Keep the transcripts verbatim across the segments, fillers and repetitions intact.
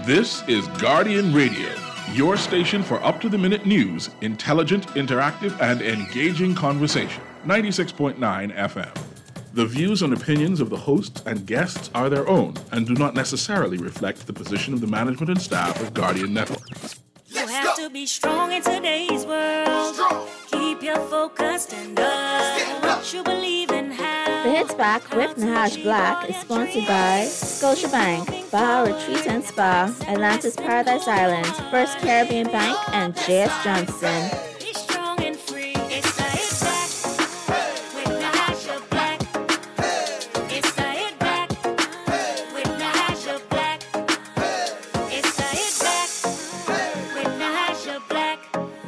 This is Guardian Radio, your station for up-to-the-minute news, intelligent, interactive, and engaging conversation. ninety-six point nine F M. The views and opinions of the hosts and guests are their own and do not necessarily reflect the position of the management and staff of Guardian Network. You have to be strong in today's world. Strong. Keep your focus and up. What you believe in. The Hits Back with Nahaj Black is sponsored by Scotiabank, Baja Retreat and Spa, Atlantis Paradise Island, First Caribbean Bank, and J S Johnson. Be strong and free. It's the Hits Back with Nahaj Black. It's the Hits Back with Nahaj Black. It's the Hits Back with Nahaj Black.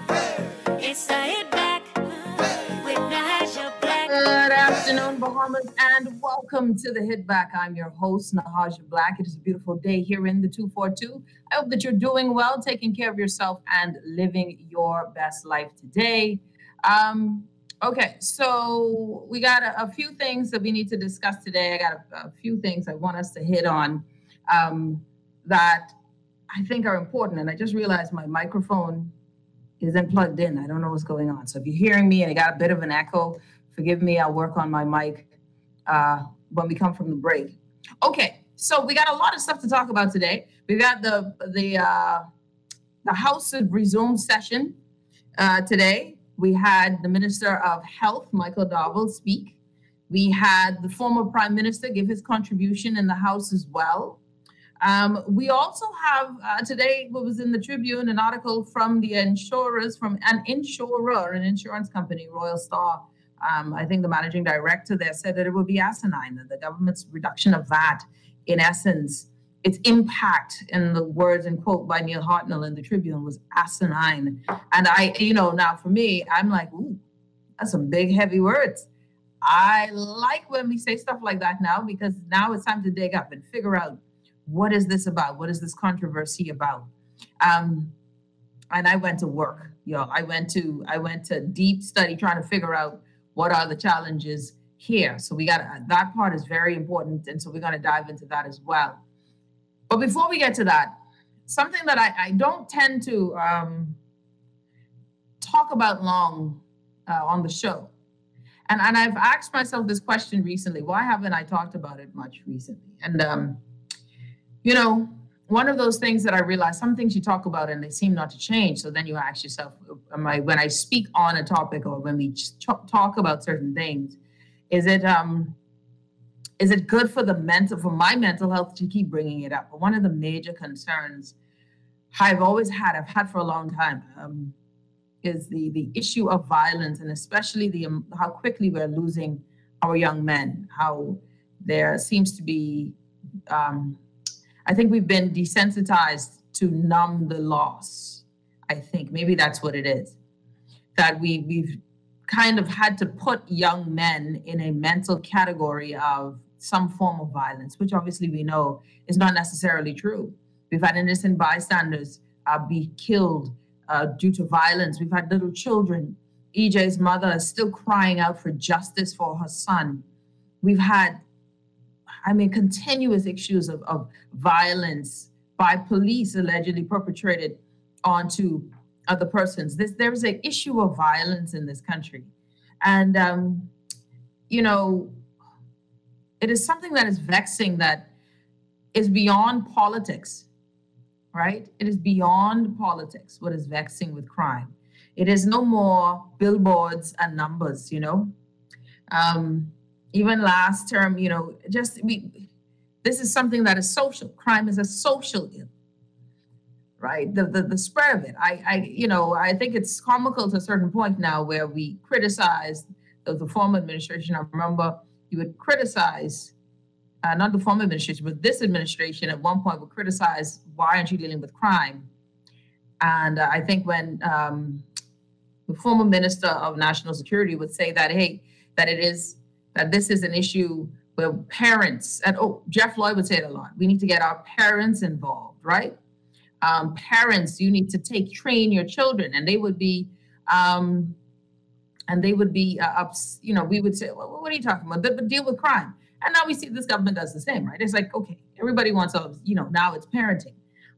It's the Hits Back with Nahaj Black. Good afternoon, Bahamas, and welcome to the Hit Back. I'm your host, Nahaj Black. It is a beautiful day here in the two forty-two. I hope that you're doing well, taking care of yourself, and living your best life today. Um, okay, so we got a, a few things that we need to discuss today. I got a, a few things I want us to hit on um, that I think are important. And I just realized my microphone isn't plugged in. I don't know what's going on. So if you're hearing me and I got a bit of an echo, forgive me. I'll work on my mic uh, when we come from the break. Okay, so we got a lot of stuff to talk about today. We got the the uh, the House has resumed session uh, today. We had the Minister of Health, Michael Darville, speak. We had the former Prime Minister give his contribution in the House as well. Um, we also have uh, today, what was in the Tribune, an article from the insurers, from an insurer, an insurance company, Royal Star. Um, I think the managing director there said that it would be asinine, that the government's reduction of V A T, in essence, its impact, in the words and quote by Neil Hartnell in the Tribune, was asinine. And I, you know, now for me, I'm like, ooh, that's some big, heavy words. I like when we say stuff like that now, because now it's time to dig up and figure out, what is this about? What is this controversy about? Um, and I went to work, you know, I went to, I went to deep study trying to figure out what are the challenges here. So we got, that part is very important. And so we're going to dive into that as well. But before we get to that, something that I, I don't tend to um, talk about long uh, on the show. And, and I've asked myself this question recently. Why haven't I talked about it much recently? And, um, you know, one of those things that I realized, some things you talk about and they seem not to change. So then you ask yourself, am I, when I speak on a topic or when we ch- talk about certain things, is it um, is it good for the mental, for my mental health to keep bringing it up? But one of the major concerns I've always had, I've had for a long time, um, is the the issue of violence, and especially the um, how quickly we're losing our young men. How there seems to be, um, I think we've been desensitized to numb the loss. I think maybe that's what it is. That we we've kind of had to put young men in a mental category of some form of violence, which obviously we know is not necessarily true. We've had innocent bystanders uh, be killed uh, due to violence. We've had little children. E J's mother is still crying out for justice for her son. We've had, I mean, continuous issues of, of violence by police allegedly perpetrated onto other persons. This, there's an issue of violence in this country. And, um, you know, it is something that is vexing, that is beyond politics, right? It is beyond politics, what is vexing with crime. It is no more billboards and numbers, you know. Um, even last term, you know, just we, this is something that is social. Crime is a social ill, right? The, the the spread of it. I, I, you know, I think it's comical to a certain point now where we criticize the, the former administration. I remember you would criticize, uh, not the former administration, but this administration at one point would criticize, why aren't you dealing with crime? And uh, I think when um, the former Minister of National Security would say that, hey, that it is, that this is an issue where parents, and oh, Jeff Lloyd would say it a lot, we need to get our parents involved, right? Um, parents, you need to take, train your children, and they would be, um, and they would be, uh, ups, you know, we would say, well, what are you talking about? But deal with crime. And now we see this government does the same, right? It's like, okay, everybody wants, a, you know, now it's parenting.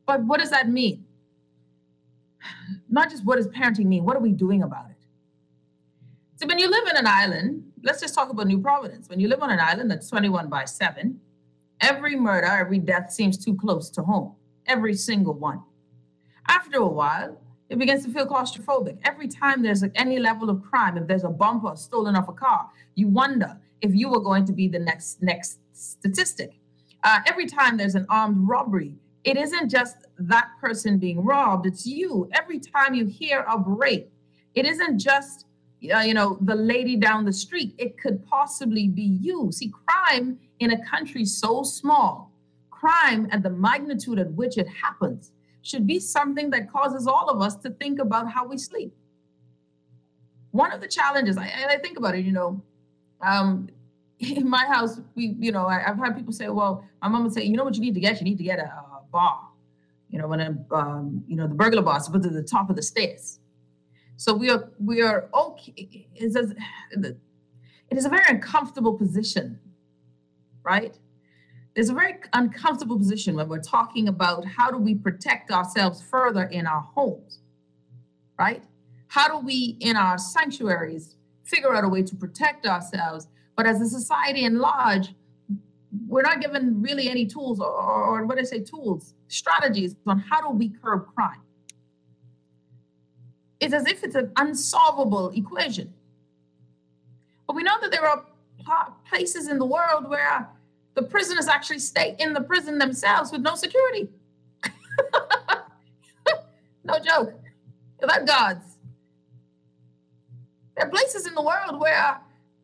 But what does that mean? Not just what does parenting mean, what are we doing about it? So when you live in an island, let's just talk about New Providence. When you live on an island that's twenty-one by seven, every murder, every death seems too close to home, every single one. After a while, it begins to feel claustrophobic. Every time there's like any level of crime, if there's a bumper stolen off a car, you wonder if you are going to be the next next statistic. Uh, every time there's an armed robbery, it isn't just that person being robbed, it's you. Every time you hear of rape, it isn't just uh, you know, the lady down the street. It could possibly be you. See, crime in a country so small, crime at the magnitude at which it happens, should be something that causes all of us to think about how we sleep. One of the challenges, I, and I think about it, you know, um, in my house, we, you know, I, I've had people say, well, my mom would say, you know what you need to get? You need to get a, a bar. You know, when, a, um, you know, the burglar bar is put to the top of the stairs. So we are, we are okay. It's a, it is a very uncomfortable position, right? There's a very uncomfortable position when we're talking about how do we protect ourselves further in our homes, right? How do we, in our sanctuaries, figure out a way to protect ourselves? But as a society in large, we're not given really any tools, or, or, or what do I say, tools, strategies on how do we curb crime. It's as if it's an unsolvable equation. But we know that there are places in the world where the prisoners actually stay in the prison themselves with no security. No joke. Without guards. There are places in the world where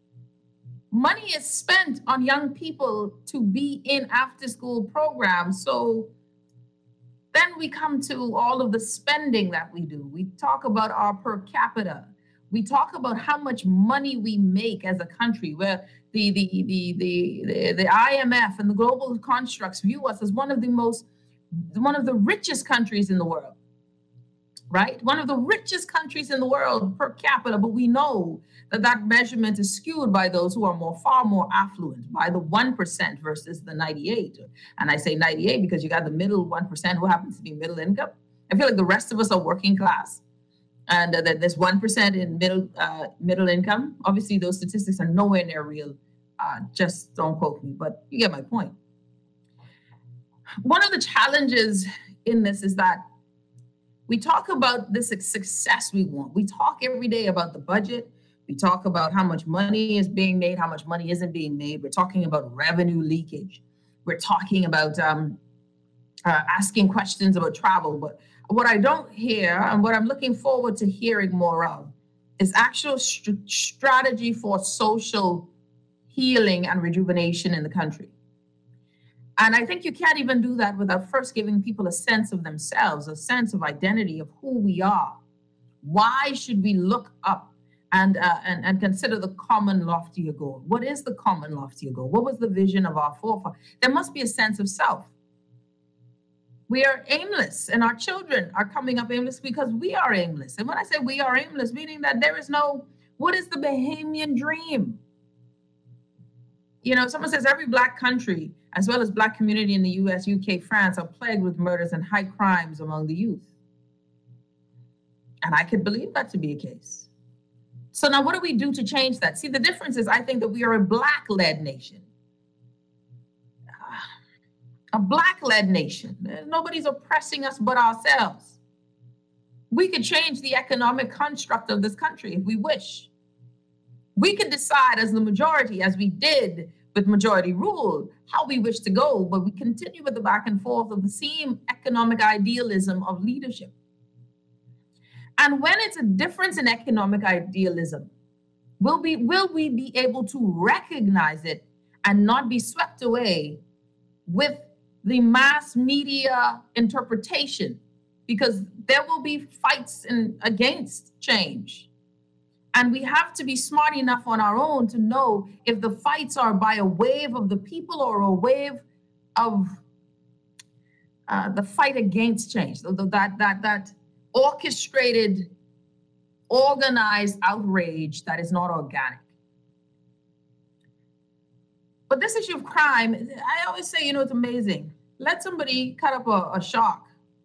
money is spent on young people to be in after-school programs. So then we come to all of the spending that we do. We talk about our per capita. We talk about how much money we make as a country, where the, the, the, the, the, the I M F and the global constructs view us as one of the most, one of the richest countries in the world, right? One of the richest countries in the world per capita, but we know that that measurement is skewed by those who are more, far more affluent, by the one percent versus the ninety-eight. And I say ninety-eight because you got the middle one percent who happens to be middle income. I feel like the rest of us are working class. And uh, that there's one percent in middle uh, middle income. Obviously, those statistics are nowhere near real. Uh, just don't quote me, but you get my point. One of the challenges in this is that we talk about this success we want. We talk every day about the budget. We talk about how much money is being made, how much money isn't being made. We're talking about revenue leakage. We're talking about um, uh, asking questions about travel. But what I don't hear, and what I'm looking forward to hearing more of, is actual st- strategy for social healing and rejuvenation in the country. And I think you can't even do that without first giving people a sense of themselves, a sense of identity of who we are. Why should we look up and, uh, and, and consider the common loftier goal? What is the common loftier goal? What was the vision of our forefathers? There must be a sense of self. We are aimless, and our children are coming up aimless because we are aimless. And when I say we are aimless, meaning that there is no, what is the Bahamian dream? You know, someone says every Black country, as well as Black community in the U S, U K, France, are plagued with murders and high crimes among the youth. And I could believe that to be a case. So now what do we do to change that? See, the difference is I think that we are a Black-led nation. A Black-led nation. Nobody's oppressing us but ourselves. We could change the economic construct of this country if we wish. We could decide as the majority, as we did with majority rule, how we wish to go, but we continue with the back and forth of the same economic idealism of leadership. And when it's a difference in economic idealism, will we, will we be able to recognize it and not be swept away with the mass media interpretation? Because there will be fights in, against change. And we have to be smart enough on our own to know if the fights are by a wave of the people or a wave of uh, the fight against change, that, that, that orchestrated, organized outrage that is not organic. But this issue of crime, I always say, you know, it's amazing. Let somebody cut up a, a shark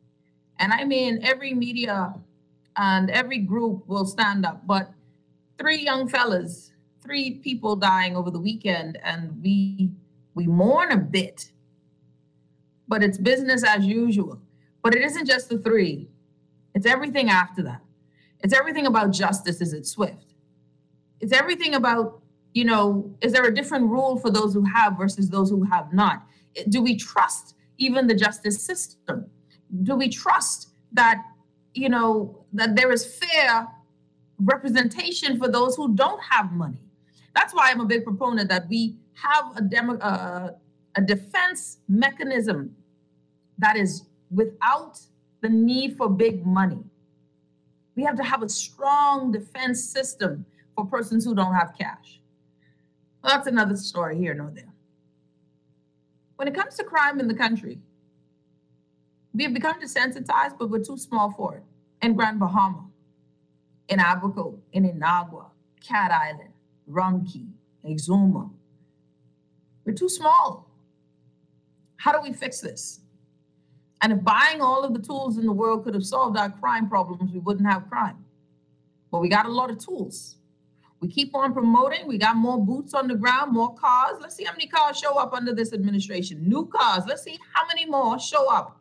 And I mean, every media and every group will stand up, but three young fellas, three people dying over the weekend, and we we mourn a bit, but it's business as usual. But it isn't just the three. It's everything after that. It's everything about justice. Is it swift? It's everything about, you know, is there a different rule for those who have versus those who have not? Do we trust even the justice system? Do we trust that, you know, that there is fair representation for those who don't have money? That's why I'm a big proponent that we have a demo, uh, a defense mechanism that is without the need for big money. We have to have a strong defense system for persons who don't have cash. Well, that's another story here, no there. When it comes to crime in the country, we have become desensitized, but we're too small for it. In Grand Bahama, in Abaco, in Inagua, Cat Island, Rumkey, Exuma. We're too small. How do we fix this? And if buying all of the tools in the world could have solved our crime problems, we wouldn't have crime. But we got a lot of tools. We keep on promoting. We got more boots on the ground, more cars. Let's see how many cars show up under this administration. New cars. Let's see how many more show up.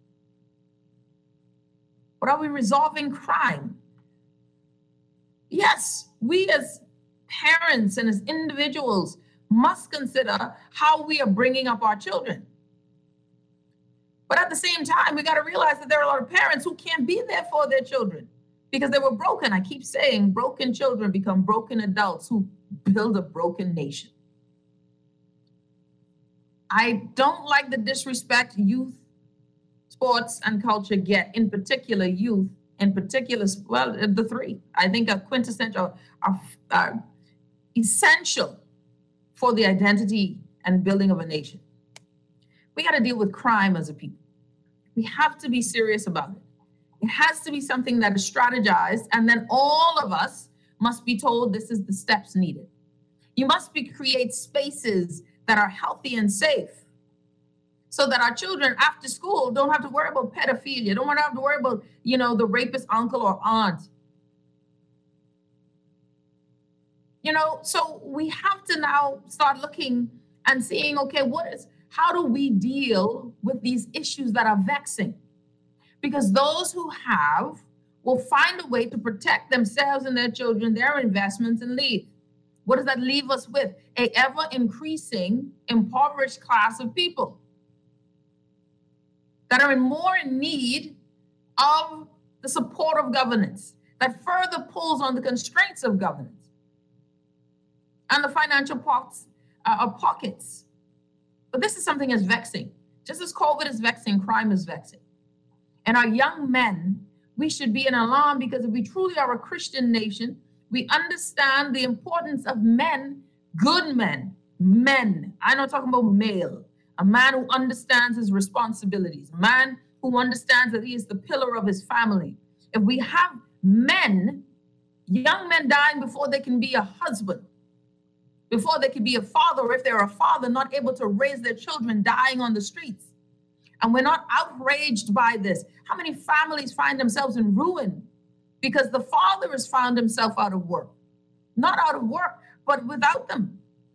But are we resolving crime? Yes, we as parents and as individuals must consider how we are bringing up our children. But at the same time, we got to realize that there are a lot of parents who can't be there for their children because they were broken. I keep saying broken children become broken adults who build a broken nation. I don't like the disrespect youth, sports, and culture get, in particular youth, in particular, well, the three, I think are quintessential, are, are essential for the identity and building of a nation. We got to deal with crime as a people. We have to be serious about it. It has to be something that is strategized, and then all of us must be told this is the steps needed. You must be create spaces that are healthy and safe so that our children after school don't have to worry about pedophilia, don't have to worry about, you know, the rapist uncle or aunt. You know, so we have to now start looking and seeing, okay, what is, how do we deal with these issues that are vexing? Because those who have will find a way to protect themselves and their children, their investments, and leave. What does that leave us with? A ever increasing impoverished class of people that are in more in need of the support of governance, that further pulls on the constraints of governance and the financial pots, uh, pockets. But this is something that's vexing. Just as COVID is vexing, crime is vexing. And our young men, we should be in alarm because if we truly are a Christian nation, we understand the importance of men, good men, men. I'm not talking about male. A man who understands his responsibilities, a man who understands that he is the pillar of his family. If we have men, young men dying before they can be a husband, before they can be a father, or if they're a father not able to raise their children, dying on the streets. And we're not outraged by this. How many families find themselves in ruin because the father has found himself out of work? Not out of work, but without them.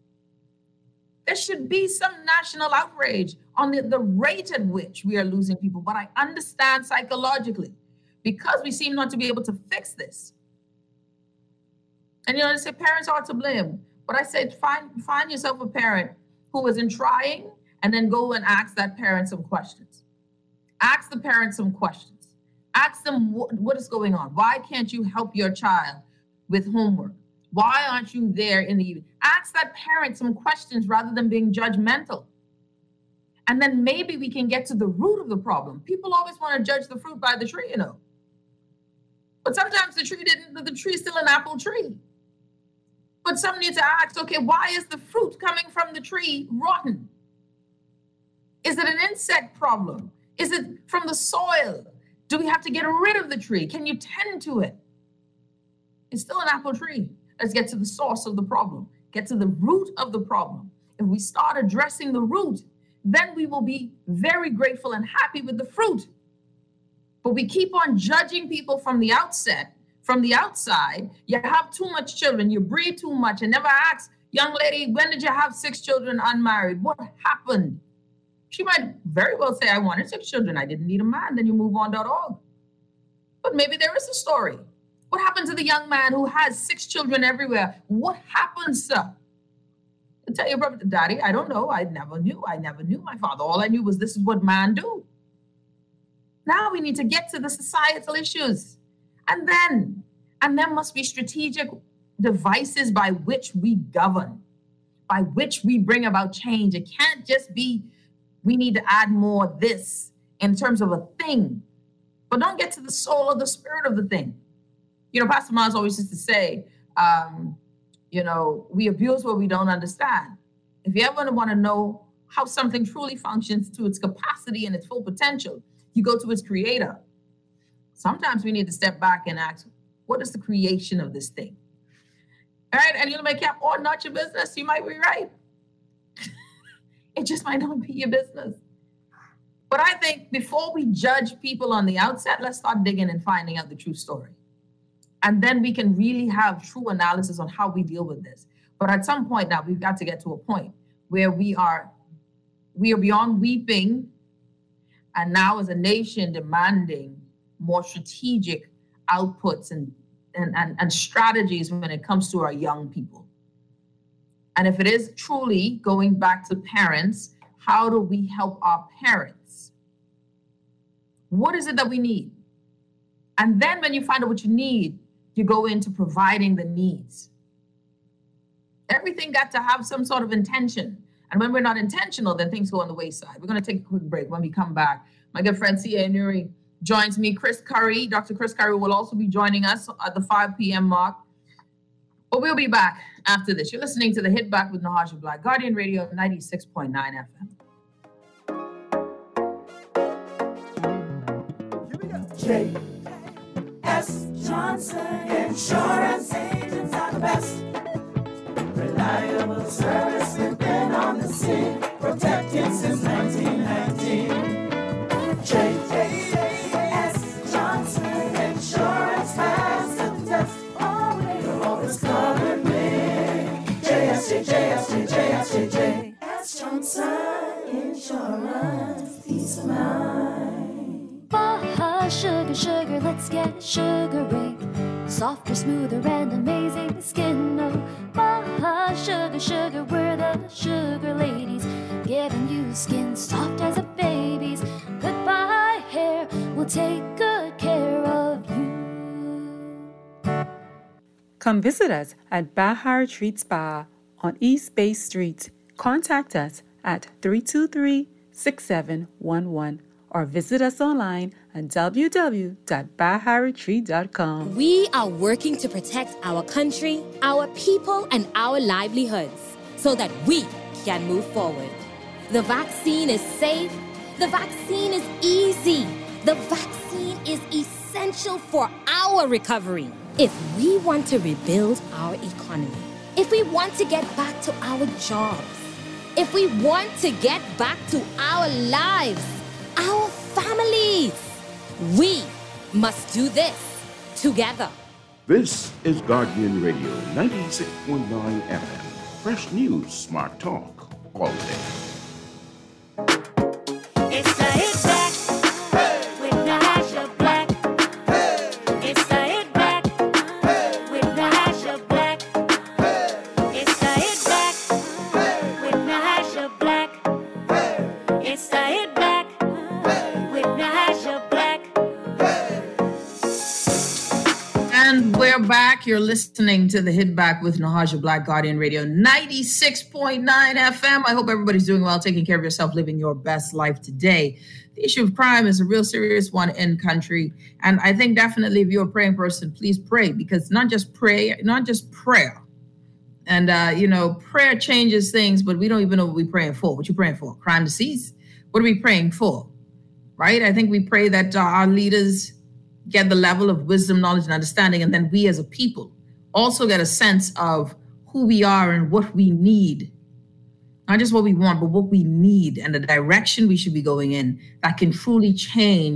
There should be some national outrage on the, the rate at which we are losing people. But I understand psychologically, because we seem not to be able to fix this. And you know, they say parents are to blame. But I said, find, find yourself a parent who isn't trying, and then go and ask that parent some questions. Ask the parent some questions. Ask them what, what is going on. Why can't you help your child with homework? Why aren't you there in the evening? Ask that parent some questions rather than being judgmental. And then maybe we can get to the root of the problem. People always want to judge the fruit by the tree, you know. But sometimes the tree didn't, the tree is still an apple tree. But some need to ask, okay, why is the fruit coming from the tree rotten? Is it an insect problem? Is it from the soil? Do we have to get rid of the tree? Can you tend to it? It's still an apple tree. Let's get to the source of the problem. Get to the root of the problem. If we start addressing the root, then we will be very grateful and happy with the fruit. But we keep on judging people from the outset, from the outside. You have too much children, you breed too much, and never ask, young lady, when did you have six children unmarried? What happened? She might very well say, I wanted six children. I didn't need a man. Then you move on dot org. But maybe there is a story. What happened to the young man who has six children everywhere? What happened, sir? I tell your brother, Daddy, I don't know. I never knew. I never knew my father. All I knew was this is what man do. Now we need to get to the societal issues. And then, and there must be strategic devices by which we govern, by which we bring about change. It can't just be, we need to add more of this in terms of a thing, but don't get to the soul or the spirit of the thing. You know, Pastor Miles always used to say, um, you know, we abuse what we don't understand. If you ever want to know how something truly functions to its capacity and its full potential, you go to its creator. Sometimes we need to step back and ask, what is the creation of this thing? All right, and you may cap or not your business. You might be right. It just might not be your business. But I think before we judge people on the outset, let's start digging and finding out the true story. And then we can really have true analysis on how we deal with this. But at some point now, we've got to get to a point where we are, we are beyond weeping, and now as a nation demanding more strategic outputs and, and, and, and strategies when it comes to our young people. And if it is truly going back to parents, how do we help our parents? What is it that we need? And then when you find out what you need, you go into providing the needs. Everything got to have some sort of intention. And when we're not intentional, then things go on the wayside. We're going to take a quick break. When we come back, my good friend C A Nuri joins me. Chris Curry, Doctor Chris Curry will also be joining us at the five p.m. mark. But we'll be back after this. You're listening to The Hit Back with Nahaja Black, Guardian Radio ninety-six point nine F M. J S Johnson Insurance Agents are the best. Reliable service, we've been on the scene, protected since nineteen nineteen. J S Johnson Insurance has the test. You'll always cover me. J S J, J S J, J S J, J S Johnson Insurance, peace of mind. Baja sugar, sugar, let's get sugary. Softer, smoother, and amazing skin. Oh, Baja sugar, sugar, we're the sugar ladies, giving you skin soft as a baby's. Goodbye hair, we'll take good care of you. Come visit us at Baja Retreat Spa on East Bay Street. Contact us at three two three, six seven one one or visit us online at w w w dot baja retreat dot com. We are working to protect our country, our people, and our livelihoods so that we can move forward. The vaccine is safe. The vaccine is easy. The vaccine is essential for our recovery. If we want to rebuild our economy, if we want to get back to our jobs, if we want to get back to our lives, our families, we must do this together. This is Guardian Radio ninety-six point nine F M. Fresh news, smart talk, all day. It's the Hit Back with Nahaja Black. It's the Hit Back with Nahaja Black. It's the Hit Back with Nahaja Black. It's the Hit Back with Nahaja Black. And we're back. You're listening to The Hit Back with Nahaja Black, Guardian Radio ninety-six point nine F M. I hope everybody's doing well, taking care of yourself, living your best life today. The issue of crime is a real serious one in country. And I think definitely if you're a praying person, please pray, because not just pray, not just prayer. And, uh, you know, prayer changes things, but we don't even know what we're praying for. What you praying for? Crime to cease? What are we praying for? Right? I think we pray that uh, our leaders get the level of wisdom, knowledge, and understanding, and then we as a people also get a sense of who we are and what we need. Not just what we want, but what we need and the direction we should be going in that can truly change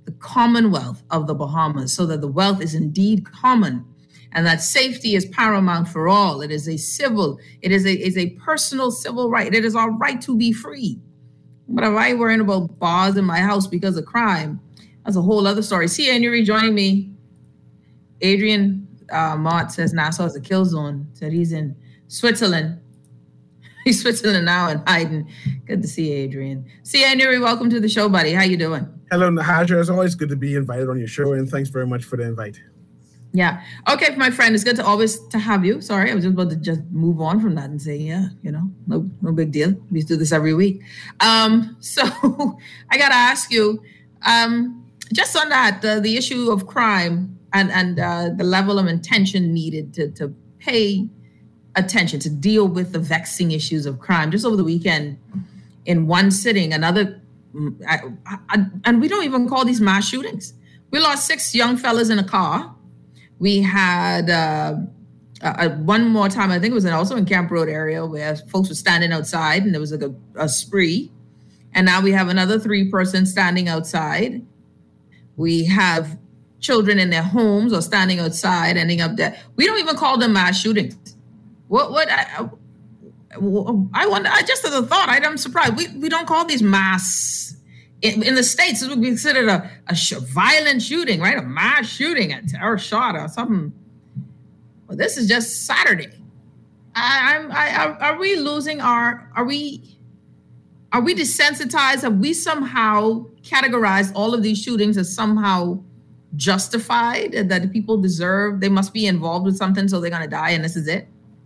the Commonwealth of the Bahamas, so that the wealth is indeed common and that safety is paramount for all. It is a civil, it is a, is a personal civil right. It is our right to be free. But if I worrying about bars in my house because of crime, that's a whole other story. See, Henry joining me. Adrian uh, Mott says Nassau is a kill zone. Said he's in Switzerland. He's Switzerland now and hiding. Good to see you, Adrian. See, Henry, welcome to the show, buddy. How you doing? Hello, Nahaja. It's always good to be invited on your show, and thanks very much for the invite. Yeah. Okay, my friend, it's good to always to have you. Sorry, I was just about to just move on from that and say, yeah, you know, no, no big deal. We do this every week. Um, so I got to ask you, um, just on that, uh, the issue of crime and and uh, the level of intention needed to to pay attention to deal with the vexing issues of crime. Just over the weekend, in one sitting, another, I, I, and we don't even call these mass shootings. We lost six young fellas in a car. We had uh, uh, one more time, I think it was also in Camp Road area, where folks were standing outside and there was like a, a spree. And now we have another three persons standing outside. We have children in their homes or standing outside, ending up dead. We don't even call them mass shootings. What, what, I, I wonder, I just as a thought, I'm surprised. We, we don't call these mass. In, in the States, this would be considered a, a sh- violent shooting, right? A mass shooting, a terror shot or something. Well, this is just Saturday. I, I'm, I, are, are we losing our, are we, are we desensitized? Have we somehow categorized all of these shootings as somehow justified, that the people deserve, they must be involved with something, so they're going to die, and this is it?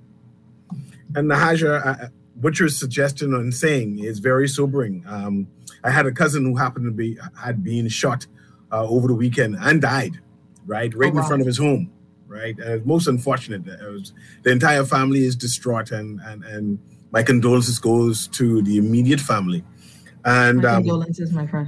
And Nahaja, uh, what you're suggesting and saying is very sobering. Um, I had a cousin who happened to be had been shot uh, over the weekend and died, right, right oh, wow. in front of his home, right. And it's most unfortunate. It was, the entire family is distraught, and and and my condolences goes to the immediate family. And my um, condolences, my friend.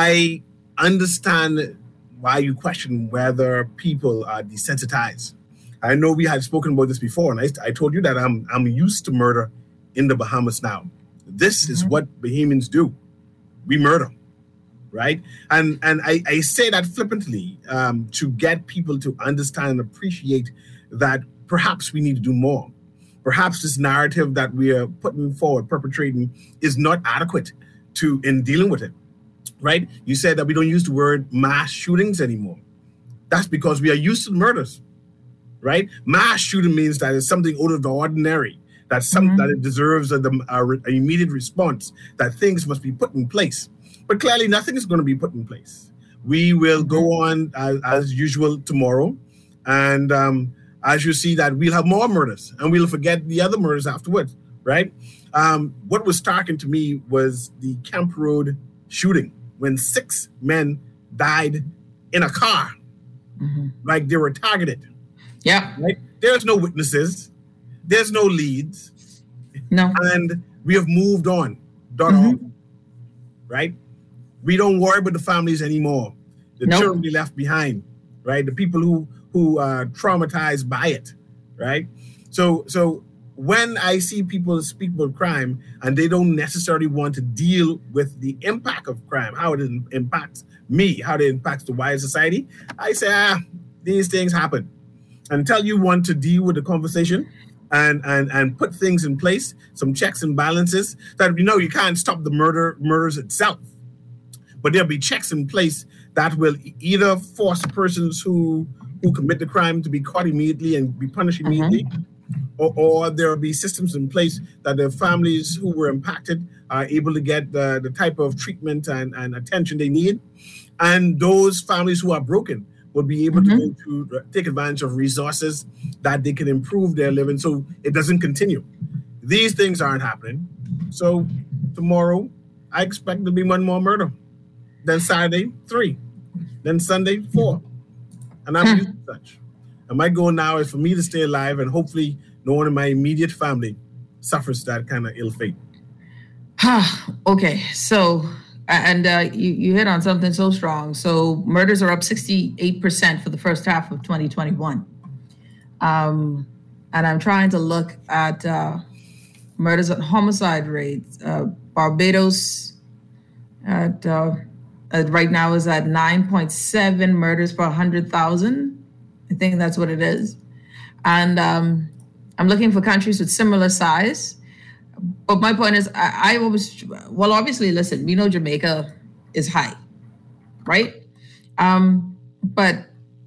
I understand why you question whether people are desensitized. I know we had spoken about this before, and I, I told you that I'm I'm used to murder in the Bahamas now. This mm-hmm. is what Bahamians do. We murder, right? And and I, I say that flippantly um, to get people to understand and appreciate that perhaps we need to do more. Perhaps this narrative that we are putting forward, perpetrating, is not adequate to in dealing with it, right? You said that we don't use the word mass shootings anymore. That's because we are used to murders, right? Mass shooting means that it's something out of the ordinary. That's something mm-hmm. that it deserves a, a, a immediate response, that things must be put in place. But clearly nothing is going to be put in place. We will mm-hmm. go on as, as usual tomorrow. And um, as you see that we'll have more murders and we'll forget the other murders afterwards, right? Um, what was starking to me was the Camp Road shooting when six men died in a car, mm-hmm. like they were targeted. Yeah. Right? There's no witnesses. There's no leads. No. And we have moved on. Done mm-hmm. on, right? We don't worry about the families anymore. The nope. children we left behind, right? The people who who are traumatized by it, right? So so when I see people speak about crime and they don't necessarily want to deal with the impact of crime, how it impacts me, how it impacts the wider society, I say, ah, these things happen. Until you want to deal with the conversation and and and put things in place, some checks and balances, that you know you can't stop the murder murders itself, but there'll be checks in place that will either force persons who who commit the crime to be caught immediately and be punished immediately, mm-hmm. or, or there will be systems in place that the families who were impacted are able to get the, the type of treatment and, and attention they need, and those families who are broken will be able mm-hmm. to, to take advantage of resources that they can improve their living so it doesn't continue. These things aren't happening. So tomorrow, I expect to be one more murder. Then Saturday, three. Then Sunday, four. And I'm used to such. And my goal now is for me to stay alive, and hopefully no one in my immediate family suffers that kind of ill fate. Okay, so... And uh, you, you hit on something so strong. So murders are up sixty-eight percent for the first half of twenty twenty-one. Um, and I'm trying to look at uh, murders and homicide rates. Uh, Barbados at uh, uh, right now is at nine point seven murders per one hundred thousand. I think that's what it is. And um, I'm looking for countries with similar size. But my point is, I, I always, well, obviously, listen, we know Jamaica is high, right? Um, but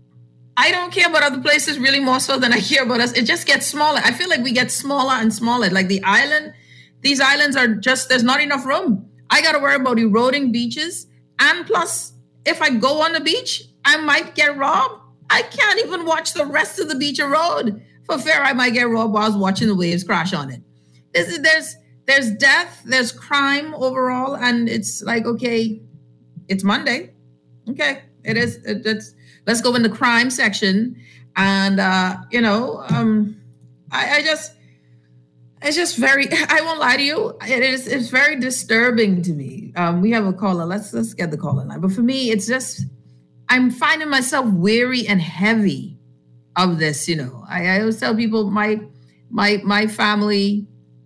I don't care about other places really more so than I care about us. It just gets smaller. I feel like we get smaller and smaller. Like the island, these islands are just, there's not enough room. I got to worry about eroding beaches. And plus, if I go on the beach, I might get robbed. I can't even watch the rest of the beach erode for fear I might get robbed while I was watching the waves crash on it. There's, there's, there's death, there's crime overall. And it's like, okay, it's Monday. Okay, it is. It, it's, let's go in the crime section. And, uh, you know, um, I, I just, it's just very, I won't lie to you. It is, it's very disturbing to me. Um, we have a caller. Let's, let's get the caller line. But for me, it's just, I'm finding myself weary and heavy of this. You know, I, I always tell people my, my, my family,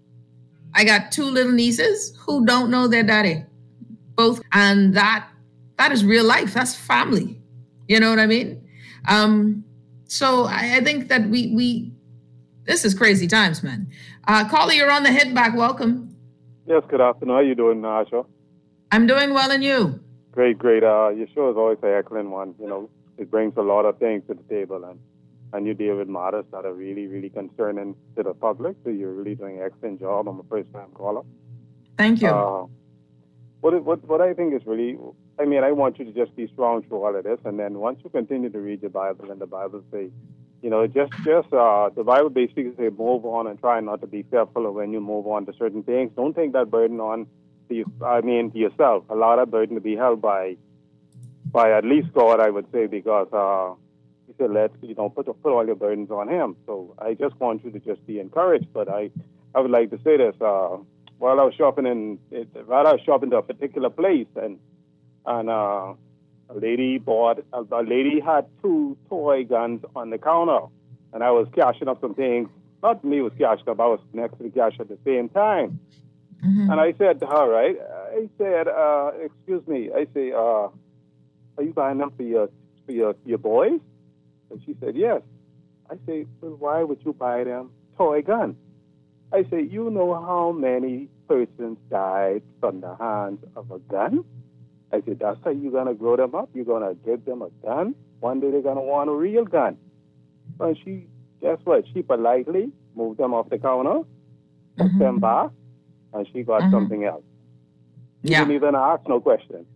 I got two little nieces who don't know their daddy, both. And that, that is real life. That's family. You know what I mean? Um, so I, I think that we, we, this is crazy times, man. Uh, caller, you're on the Hit Back. Welcome. Yes, good afternoon. How you doing, Asha? I'm doing well, and you? Great, great. Uh, your show is always an excellent one. You know, it brings a lot of things to the table, and, and you deal with matters that are really, really concerning to the public. So you're really doing an excellent job. I'm a first-time caller. Thank you. Uh, what, what, what I think is really, I mean, I want you to just be strong through all of this, and then once you continue to read your Bible, and the Bible says, you know, just, just uh, the Bible basically says move on and try not to be fearful of when you move on to certain things. Don't take that burden on to you, I mean, to yourself. Allow that burden to be held by, by at least God, I would say, because uh, he said, let, you know, put, put all your burdens on him. So I just want you to just be encouraged. But I, I would like to say this, uh, while I was shopping in, while I was shopping to a particular place, and, and, uh, a lady bought, a, a lady had two toy guns on the counter, and I was cashing up some things. Not me was cashing up, I was next to the cash at the same time. Mm-hmm. And I said to her, right, I said, uh, excuse me, I say, uh, are you buying them for your, for your, your boys? And she said, yes. I say, well, why would you buy them toy guns? I say, you know how many persons died from the hands of a gun? I said, that's how you're going to grow them up? You're going to give them a gun? One day they're going to want a real gun. And she, guess what? She politely moved them off the counter, took mm-hmm. them back, and she got mm-hmm. something else. She yeah. didn't even ask no question.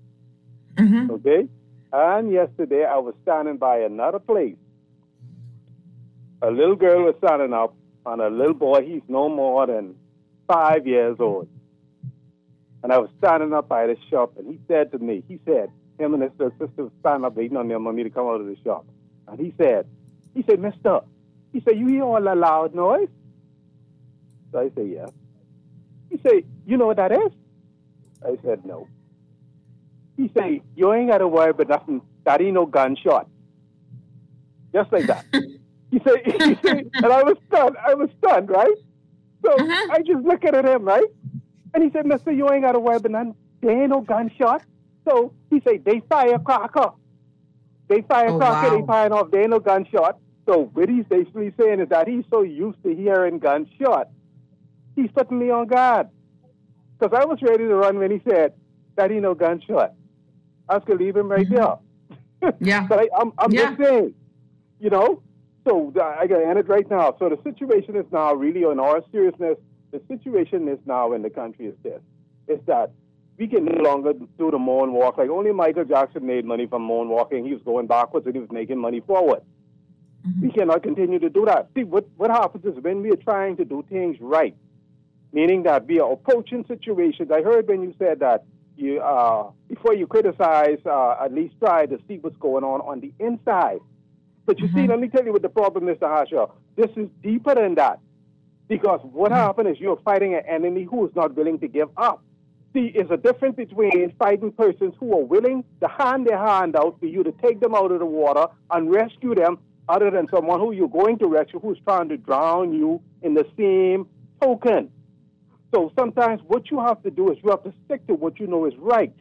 Mm-hmm. Okay? And yesterday I was standing by another place. A little girl was standing up, and a little boy, he's no more than five years old. And I was standing up by the shop, and he said to me, he said, him and his little sister was standing up waiting on their mommy to come out of the shop. And he said, he said, mister, he said, you hear all that loud noise? So I said, yeah. He said, you know what that is? I said, no. He said, you ain't got to worry about nothing. That ain't no gunshot. Just like that. he said, he said, and I was stunned. I was stunned, right? So uh-huh. I just look at him, right? And he said, mister, you ain't got to worry about nothing. There ain't no gunshot. So he said, they firecracker. They firecracker, oh, wow. they firing off. There ain't no gunshot. So what he's basically saying is that he's so used to hearing gunshot, he's putting me on guard. Because I was ready to run when he said that ain't no gunshot. I was going to leave him right mm-hmm. there. Yeah. But I, I'm, I'm yeah. just saying, you know, so I got to end it right now. So the situation is now really, in all seriousness, the situation is now in the country is this. It's that we can no longer do the moonwalk. Like only Michael Jackson made money from moonwalking. He was going backwards and he was making money forward. Mm-hmm. We cannot continue to do that. See, what, what happens is when we are trying to do things right, meaning that we are approaching situations. I heard when you said that you, uh, before you criticize, uh, at least try to see what's going on on the inside. But you mm-hmm. see, let me tell you what the problem is, Mister This is deeper than that. Because what mm-hmm. happened is you're fighting an enemy who is not willing to give up. See, there's a difference between fighting persons who are willing to hand their hand out for you to take them out of the water and rescue them, other than someone who you're going to rescue who's trying to drown you in the same token. So sometimes what you have to do is you have to stick to what you know is right.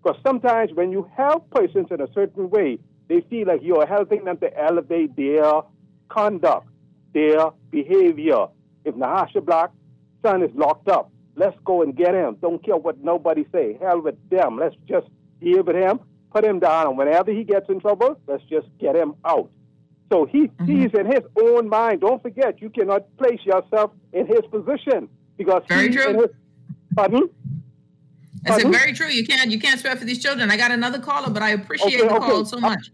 Because sometimes when you help persons in a certain way, they feel like you're helping them to elevate their conduct, their behavior. If Nahasha Black son is locked up, let's go and get him. Don't care what nobody say. Hell with them. Let's just deal with him, put him down, and whenever he gets in trouble, let's just get him out. So he, mm-hmm. he's in his own mind. Don't forget, you cannot place yourself in his position. Because very he's true. In his, pardon? I said very true. You can't you can't swear for these children. I got another caller, but I appreciate okay, the okay. call so much.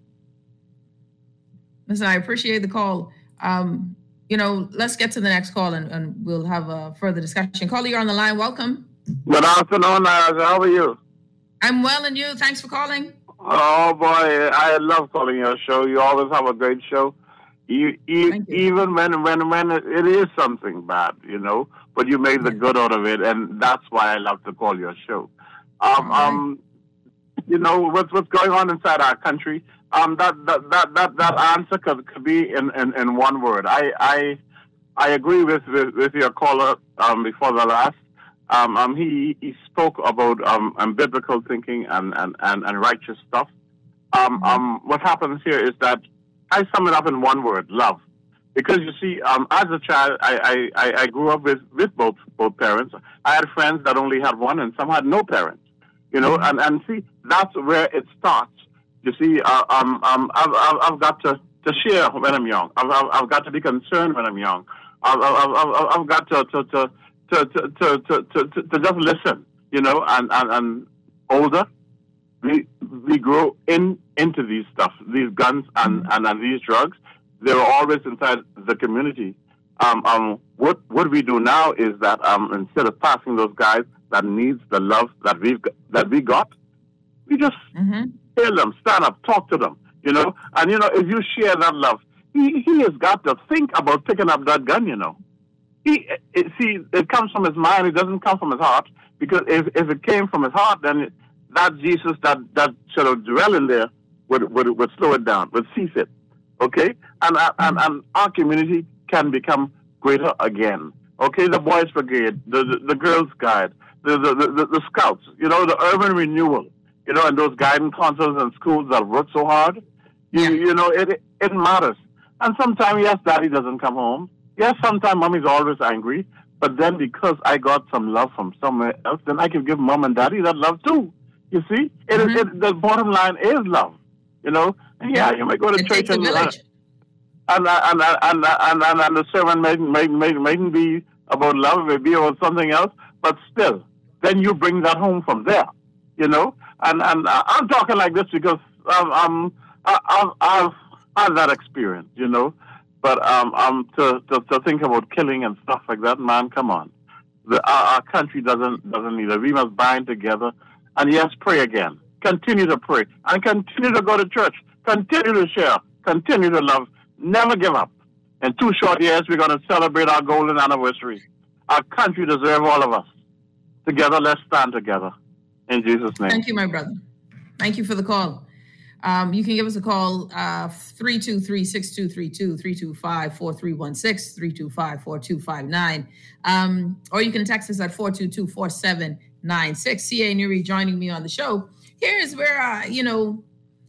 Listen, I appreciate the call. Um, you know, let's get to the next call and, and we'll have a further discussion. Caller, you're on the line. Welcome. Good afternoon, Naja. How are you? I'm well, and you? Thanks for calling. Oh boy, I love calling your show. You always have a great show. You, you, you. Even when when when it is something bad, you know, but you make the good out of it, and that's why I love to call your show. Um, right. um, you know what's what's going on inside our country. Um, that that that that, that answer could, could be in, in, in one word. I I I agree with with, with your caller um before the last. Um, um he he spoke about um, um biblical thinking and, and, and, and righteous stuff. Um um what happens here is that I sum it up in one word: love. Because you see, um, as a child, I, I, I grew up with, with both both parents. I had friends that only had one, and some had no parents. You know, and, and see, that's where it starts. You see, uh, um, um, I've, I've, I've got to, to share when I'm young. I've, I've, I've got to be concerned when I'm young. I've, I've, I've, I've got to to, to, to, to, to, to, to, to just listen, you know, and, and, and older, we we grow in into these stuff, these guns and, and, and these drugs. They're always inside the community. Um, um, what what we do now is that um, instead of passing those guys that needs the love that we've that we got, we just mm-hmm. hail them, stand up, talk to them, you know. And you know, if you share that love, he he has got to think about picking up that gun, you know. He it, see, it comes from his mind. It doesn't come from his heart, because if if it came from his heart, then it, that Jesus that that should have dwell in there would would would slow it down, would cease it. Okay, and, and and our community can become greater again. Okay, the Boys Brigade, the the, the Girls Guide, the the, the the Scouts, you know, the urban renewal, you know, and those guidance councils and schools that work so hard. You, yeah. you know, it it matters. And sometimes, yes, daddy doesn't come home. Yes, sometimes mommy's always angry. But then because I got some love from somewhere else, then I can give mom and daddy that love too. You see, it, mm-hmm. it, the bottom line is love. You know. Yeah, you might go to it church and, uh, and, and, and, and, and, and, and the sermon may, may, may, mightn't be about love, it may be about something else, but still, then you bring that home from there, you know? And and I'm talking like this because um, um, I've, I've had that experience, you know? But um, um, to, to, to think about killing and stuff like that, man, come on. The, our, our country doesn't, doesn't need it. We must bind together. And yes, pray again. Continue to pray. And continue to go to church. Continue to share. Continue to love. Never give up. In two short years, we're going to celebrate our golden anniversary. Our country deserves all of us. Together, let's stand together. In Jesus' name. Thank you, my brother. Thank you for the call. Um, you can give us a call, uh, three two three, six two three two, three two five, four three one six, three two five, four two five nine. Um, or you can text us at four two two, four seven nine six. C A Nuri joining me on the show. Here is where, uh, you know,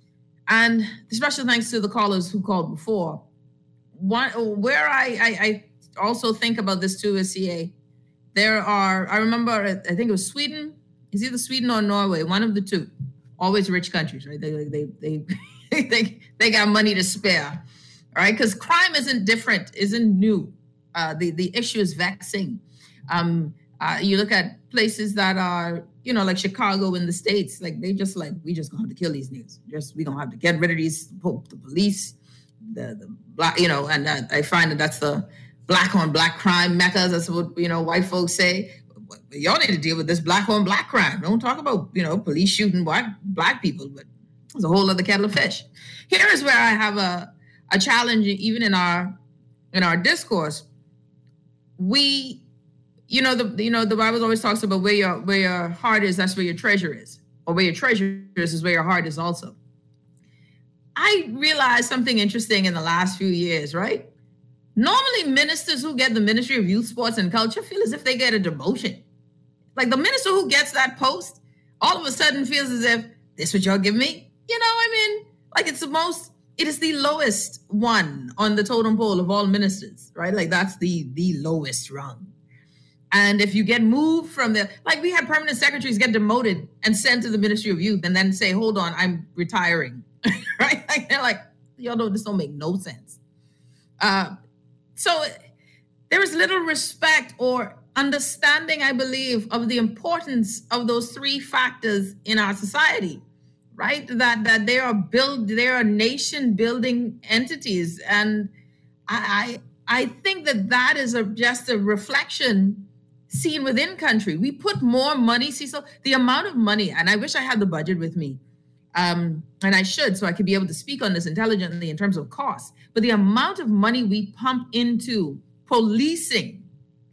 and special thanks to the callers who called before. One, where I, I, I also think about this too is C A. There are, I remember, I think it was Sweden. It's either Sweden or Norway, one of the two. Always rich countries, right? They they they they, they got money to spare, all right? Because crime isn't different, isn't new. Uh, the, the issue is vexing. Um, uh, you look at places that are, you know, like Chicago in the States, like they just like, we just gonna have to kill these niggas. Just, we gonna have to get rid of these, the police, the, the black, you know, and uh, I find that that's the black on black crime mecca. That's what, you know, white folks say. Y'all need to deal with this black on black crime. Don't talk about, you know, police shooting white black people, but it's a whole other kettle of fish. Here is where I have a, a challenge, even in our, in our discourse. We, You know, the you know the Bible always talks about where your where your heart is, that's where your treasure is, or where your treasure is, is where your heart is also. I realized something interesting in the last few years, right? Normally, ministers who get the Ministry of Youth, Sports, and Culture feel as if they get a demotion. Like the minister who gets that post all of a sudden feels as if this what y'all give me? You know, I mean, like it's the most, it is the lowest one on the totem pole of all ministers, right? Like that's the the lowest rung. And if you get moved from the, like we had permanent secretaries get demoted and sent to the Ministry of Youth and then say, hold on, I'm retiring, right? Like they're like, y'all know this don't make no sense. Uh, so there is little respect or understanding, I believe, of the importance of those three factors in our society, right? That that they are build, they are nation building entities, and I I, I think that that is a, just a reflection seen within country. We put more money. See, so the amount of money, and I wish I had the budget with me, um, and I should, so I could be able to speak on this intelligently in terms of cost. But the amount of money we pump into policing,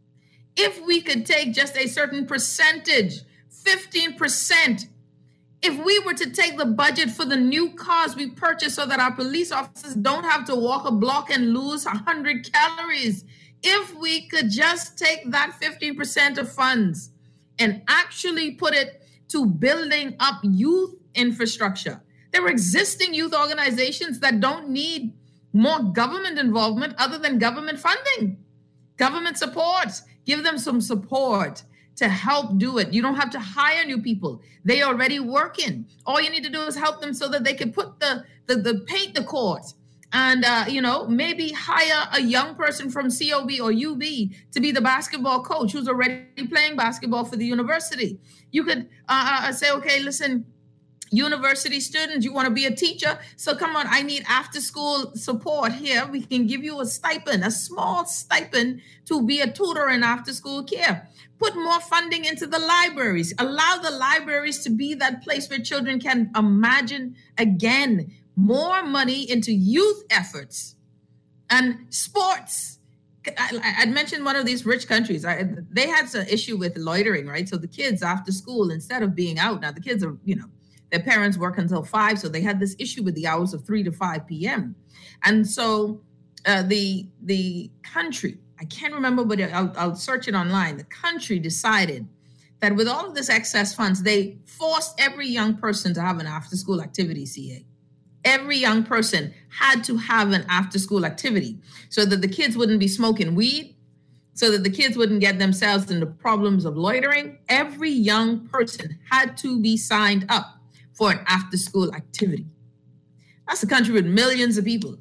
if we could take just a certain percentage, fifteen percent, if we were to take the budget for the new cars we purchase so that our police officers don't have to walk a block and lose one hundred calories, if we could just take that fifteen percent of funds and actually put it to building up youth infrastructure. There are existing youth organizations that don't need more government involvement other than government funding, government support. Give them some support to help do it. You don't have to hire new people. They are already working. All you need to do is help them so that they can put the, the, the paint the court and, uh, you know, maybe hire a young person from C O B or U B to be the basketball coach who's already playing basketball for the university. You could uh, say, okay, listen, university students, you want to be a teacher? So come on, I need after school support here. We can give you a stipend, a small stipend to be a tutor in after school care. Put more funding into the libraries. Allow the libraries to be that place where children can imagine again. More money into youth efforts and sports. I, I'd mentioned one of these rich countries. I, they had some issue with loitering, right? So the kids after school, instead of being out, now the kids are, you know, their parents work until five, so they had this issue with the hours of three to five p.m. And so uh, the the country, I can't remember, but I'll, I'll search it online. The country decided that with all of this excess funds, they forced every young person to have an after-school activity, C A. Every young person had to have an after-school activity so that the kids wouldn't be smoking weed, so that the kids wouldn't get themselves into problems of loitering. Every young person had to be signed up for an after-school activity. That's a country with millions of people.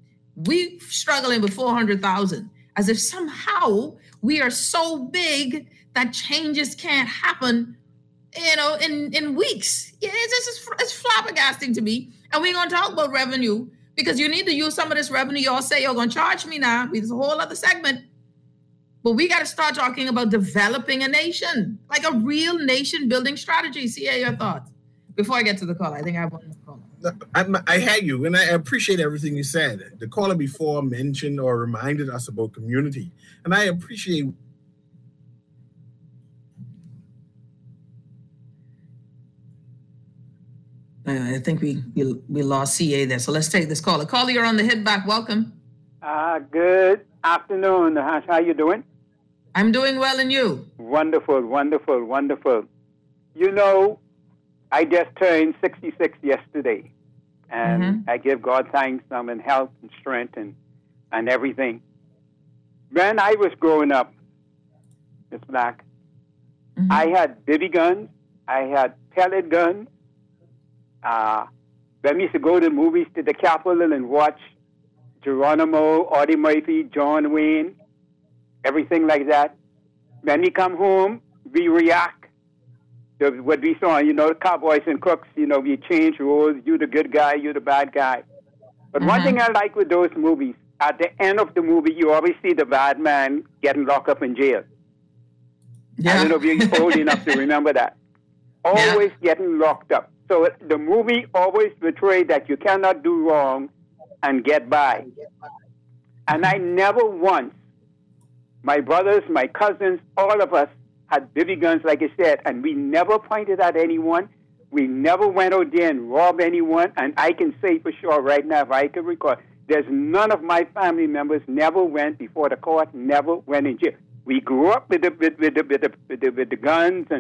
We struggling with four hundred thousand, as if somehow we are so big that changes can't happen, you know, in, in weeks. Yeah, it's just it's flabbergasting to me. And we're going to talk about revenue because you need to use some of this revenue. Y'all say you're going to charge me now. It's a whole other segment. But we got to start talking about developing a nation, like a real nation building strategy. C A, your thoughts? Before I get to the call, I think I have one call. I, I had you, and I appreciate everything you said. The caller before mentioned or reminded us about community, and I appreciate. I think we, we we lost C A there, so let's take this caller. Caller, you're on the hit back. Welcome. Uh, good afternoon, Nahash. How you doing? I'm doing well, and you? Wonderful, wonderful, wonderful. You know, I just turned sixty-six yesterday, and mm-hmm. I give God thanks um, in health and strength and, and everything. When I was growing up, Miss Black, mm-hmm. I had B B guns, I had pellet guns. Uh, when we used to go to the movies to the Capitol and watch Geronimo, Audie Murphy, John Wayne, everything like that. When we come home, we react to what we saw. You know, cowboys and crooks, you know, we change roles. You the good guy, you the bad guy. But mm-hmm. one thing I like with those movies, at the end of the movie, you always see the bad man getting locked up in jail. Yeah. I don't know if you're old enough to remember that. Always yeah. getting locked up. So the movie always portrayed that you cannot do wrong and get by. And I never once, my brothers, my cousins, all of us had B B guns, like I said, and we never pointed at anyone. We never went out there and robbed anyone. And I can say for sure right now, if I can recall, there's none of my family members never went before the court, never went in jail. We grew up with the, with, with the, with the, with the, with the guns and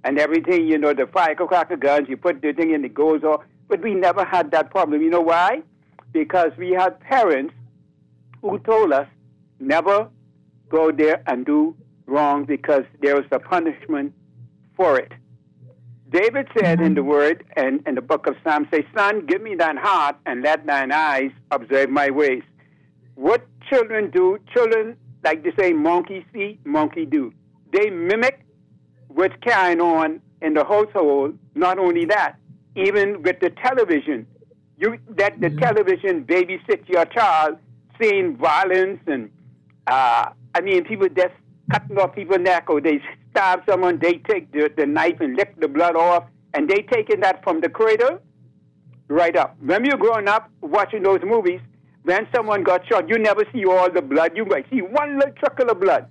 and everything, you know, the firecracker guns, you put the thing and it goes off. But we never had that problem. You know why? Because we had parents who told us never go there and do wrong because there was a punishment for it. David said in the word and in the book of Psalms, say, son, give me thine heart and let thine eyes observe my ways. What children do, children, like they say, monkey see, monkey do. They mimic what's carrying on in the household. Not only that, even with the television, you that the television babysits your child, seeing violence and, uh, I mean, people just cutting off people's neck, or they stab someone, they take the, the knife and lick the blood off, and they taking that from the cradle right up. When you're growing up watching those movies, when someone got shot, you never see all the blood. You might see one little trickle of blood.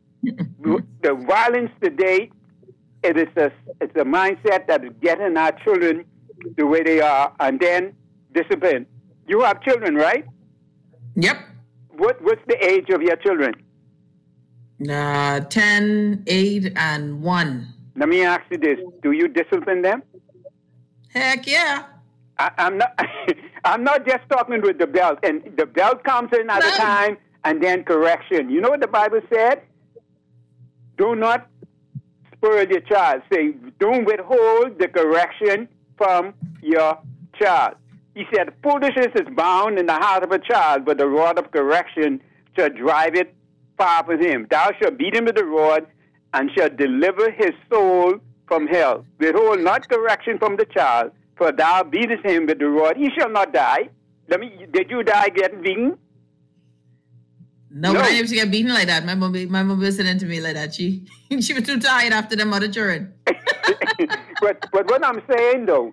The violence today, it is a, it's a mindset that is getting our children the way they are, and then discipline. You have children, right? Yep. What What's the age of your children? Uh, ten, eight, and one. Let me ask you this: do you discipline them? Heck yeah. I, I'm not. I'm not just talking with the belt, and the belt comes in at no. a time, and then correction. You know what the Bible said? Do not spoil your child. Say, don't withhold the correction from your child. He said, foolishness is bound in the heart of a child, but the rod of correction shall drive it far from him. Thou shalt beat him with the rod, and shalt deliver his soul from hell. Withhold not correction from the child, for thou beatest him with the rod. He shall not die. Let me. Did you die getting beaten? No, no. I used to get beaten like that. My mom, my mom was listening to me like that. She, she was too tired after them other children. but, but what I'm saying though,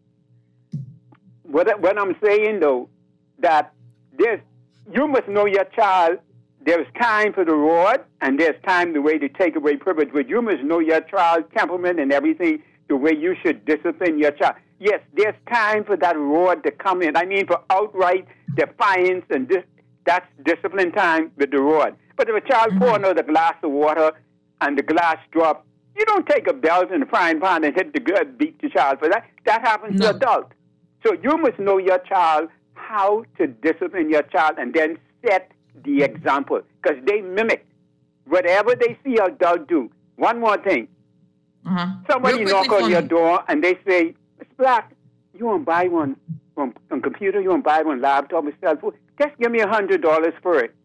what, what I'm saying though, that there's, you must know your child. There's time for the rod, and there's time the way to take away privilege. But you must know your child's temperament and everything, the way you should discipline your child. Yes, there's time for that rod to come in. I mean, for outright defiance and this. That's discipline time with the rod. But if a child mm-hmm. pour another glass of water and the glass drop, you don't take a belt and a frying pan and hit the good, beat the child for that. That happens no. to adults. So you must know your child, how to discipline your child, and then set the example. Because they mimic whatever they see an adult do. One more thing. Uh-huh. Somebody knock on your door and they say, Miss Black, you want to buy one on, on computer? You want to buy one laptop or cell phone? Just give me a hundred dollars for it.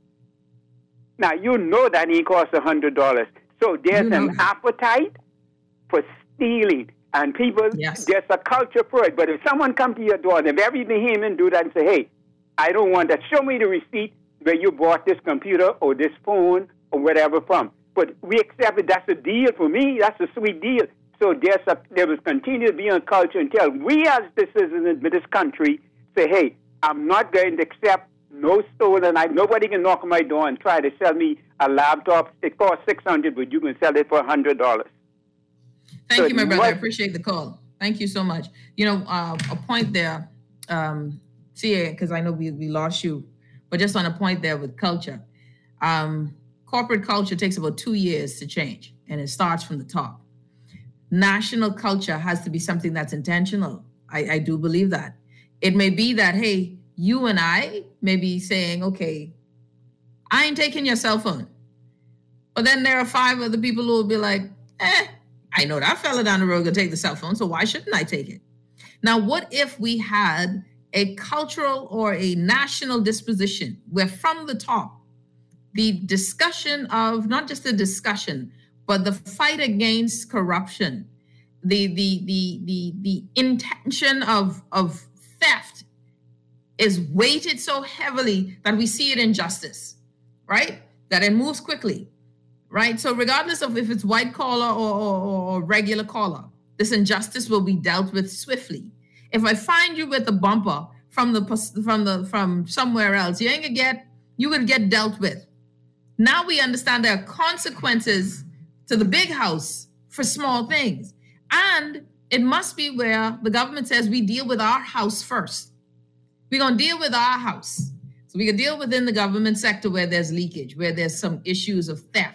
Now you know that ain't cost a hundred dollars. So there's an that. appetite for stealing, and people yes. there's a culture for it. But if someone come to your door and if every Bahamian do that and say, "Hey, I don't want that. Show me the receipt where you bought this computer or this phone or whatever from." But we accept it. That's a deal for me. That's a sweet deal. So there's a, there will continue to be a culture until we as the citizens of this country say, "Hey, I'm not going to accept." No stolen. I, nobody can knock on my door and try to sell me a laptop. It costs six hundred dollars, but you can sell it for a hundred dollars. Thank so you, my brother. What, I appreciate the call. Thank you so much. You know, uh, a point there, um, C A, because I know we, we lost you, but just on a point there with culture. Um, corporate culture takes about two years to change, and it starts from the top. National culture has to be something that's intentional. I, I do believe that. It may be that, hey, you and I may be saying, okay, I ain't taking your cell phone. But then there are five other people who will be like, eh, I know that fella down the road will take the cell phone, so why shouldn't I take it? Now, what if we had a cultural or a national disposition where from the top, the discussion of, not just the discussion, but the fight against corruption, the the the the, the intention of, of theft is weighted so heavily that we see it in justice, right? That it moves quickly, right? So regardless of if it's white collar or, or, or regular collar, this injustice will be dealt with swiftly. If I find you with a bumper from the from the from somewhere else, you ain't gonna get you would get dealt with. Now we understand there are consequences to the big house for small things, and it must be where the government says we deal with our house first. We're going to deal with our house. So we can deal within the government sector where there's leakage, where there's some issues of theft,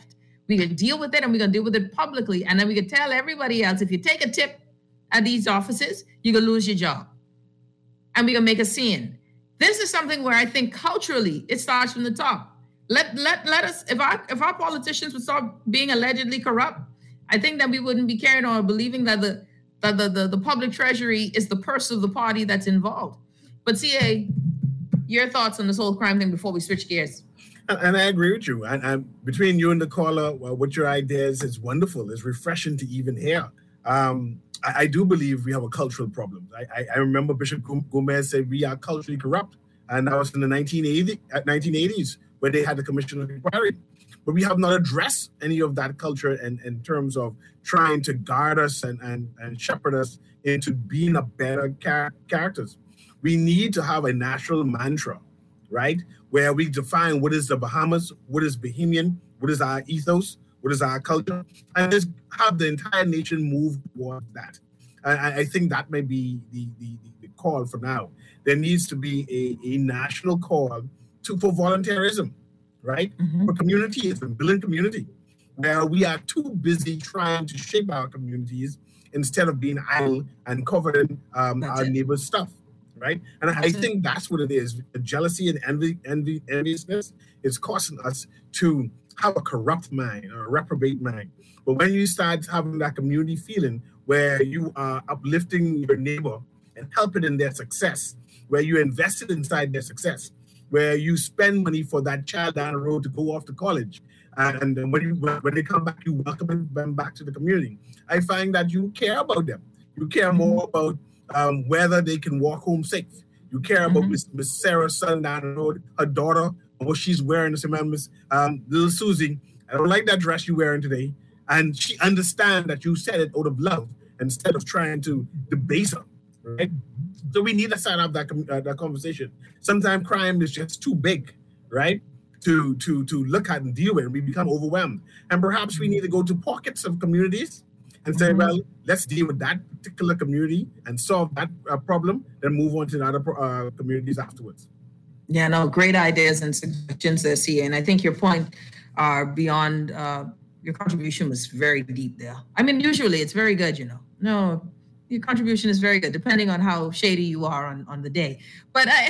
We could deal with it, and we're going to deal with it publicly. And then we could tell everybody else, if you take a tip at these offices, you're going to lose your job. And we're going to make a scene. This is something where I think culturally it starts from the top. Let let let us, if our, if our politicians would stop being allegedly corrupt, I think that we wouldn't be carrying on believing that the, that the, the, the public treasury is the purse of the party that's involved. But C A, your thoughts on this whole crime thing before we switch gears? And I agree with you. And, and between you and the caller, well, what your ideas is wonderful. It's refreshing to even hear. Um, I, I do believe we have a cultural problem. I, I, I remember Bishop Gomez said we are culturally corrupt. And that was in the nineteen eighties, where they had the Commission of Inquiry. But we have not addressed any of that culture in, in terms of trying to guard us and, and, and shepherd us into being a better char- characters. We need to have a national mantra, right? Where we define what is the Bahamas, what is Bahamian, what is our ethos, what is our culture, and just have the entire nation move towards that. And I, I think that may be the, the, the call for now. There needs to be a, a national call to for volunteerism, right? Mm-hmm. For communityism, building community, where we are too busy trying to shape our communities instead of being idle and covering um, our it. neighbors' stuff. Right, and I, I think that's what it is. The jealousy and envy, envy, enviousness is causing us to have a corrupt mind or a reprobate mind. But when you start having that community feeling where you are uplifting your neighbor and helping in their success, where you invested inside their success, where you spend money for that child down the road to go off to college, and then when you when they come back, you welcome them back to the community. I find that you care about them. You care more about Um, whether they can walk home safe. You care about mm-hmm. Miss, Miss Sarah's son down the road, her daughter, and what she's wearing. This Miss um, little Susie, I don't like that dress you're wearing today. And she understands that you said it out of love instead of trying to debase her, right? So we need to start up that uh, that conversation. Sometimes crime is just too big, right? To to to look at and deal with, and we become overwhelmed. And perhaps we need to go to pockets of communities and say, mm-hmm. well, let's deal with that particular community and solve that uh, problem, then move on to the other uh, communities afterwards. Yeah, no, great ideas and suggestions there, C A. And I think your point are beyond, uh, your contribution was very deep there. I mean, usually it's very good, you know. No, your contribution is very good, depending on how shady you are on, on the day. But I,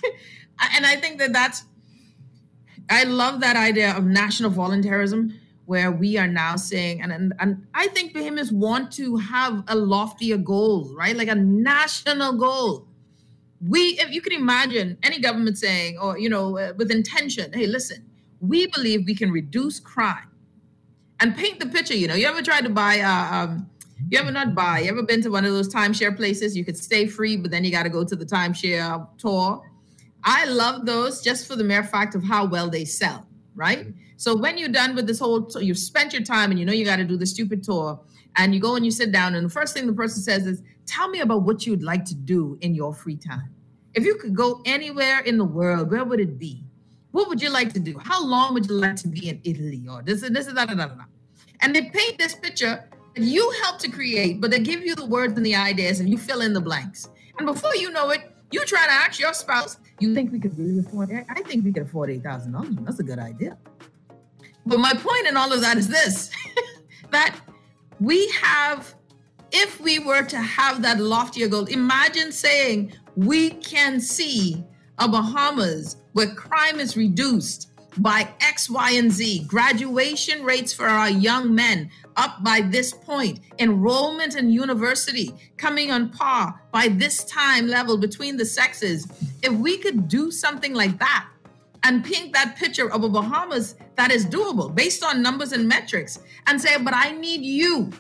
and I think that that's, I love that idea of national volunteerism, where we are now saying, and, and and I think Bahamians want to have a loftier goal, right? Like a national goal. We, if you can imagine any government saying, or, you know, uh, with intention, hey, listen, we believe we can reduce crime and paint the picture. You know, you ever tried to buy, uh, um, you ever not buy, you ever been to one of those timeshare places? You could stay free, but then you got to go to the timeshare tour. I love those just for the mere fact of how well they sell, right? So when you're done with this whole, so you've spent your time and you know you got to do the stupid tour, and you go and you sit down, and the first thing the person says is, tell me about what you'd like to do in your free time. If you could go anywhere in the world, where would it be? What would you like to do? How long would you like to be in Italy? Or this and this and that and that. And they paint this picture that you helped to create, but they give you the words and the ideas and you fill in the blanks. And before you know it, you try to ask your spouse, you think we could really afford it? I think we could afford eight thousand dollars. That's a good idea. But my point in all of that is this, that we have, if we were to have that loftier goal, imagine saying we can see a Bahamas where crime is reduced by X, Y, and Z, graduation rates for our young men up by this point, enrollment in university coming on par by this time level between the sexes. If we could do something like that, and paint that picture of a Bahamas that is doable based on numbers and metrics, and say, but I need you,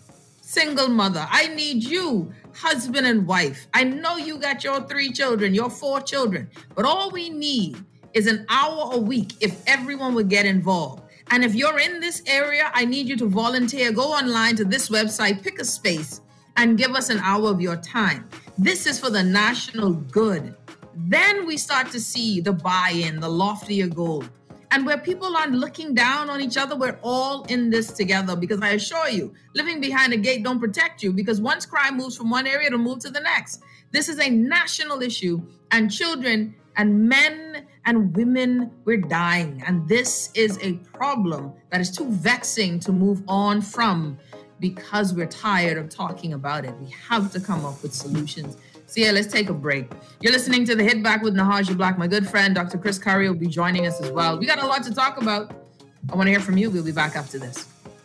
single mother. I need you, husband and wife. I know you got your three children, your four children, but all we need is an hour a week if everyone would get involved. And if you're in this area, I need you to volunteer. Go online to this website, pick a space, and give us an hour of your time. This is for the national good. Then we start to see the buy-in, the loftier goal. And where people aren't looking down on each other, we're all in this together. Because I assure you, living behind a gate don't protect you, because once crime moves from one area, it'll move to the next. This is a national issue, and children and men and women, we're dying. And this is a problem that is too vexing to move on from because we're tired of talking about it. We have to come up with solutions. So yeah, let's take a break. You're listening to The Hit Back with Nahaja Black. My good friend, Doctor Chris Curry, will be joining us as well. We got a lot to talk about. I want to hear from you. We'll be back after this.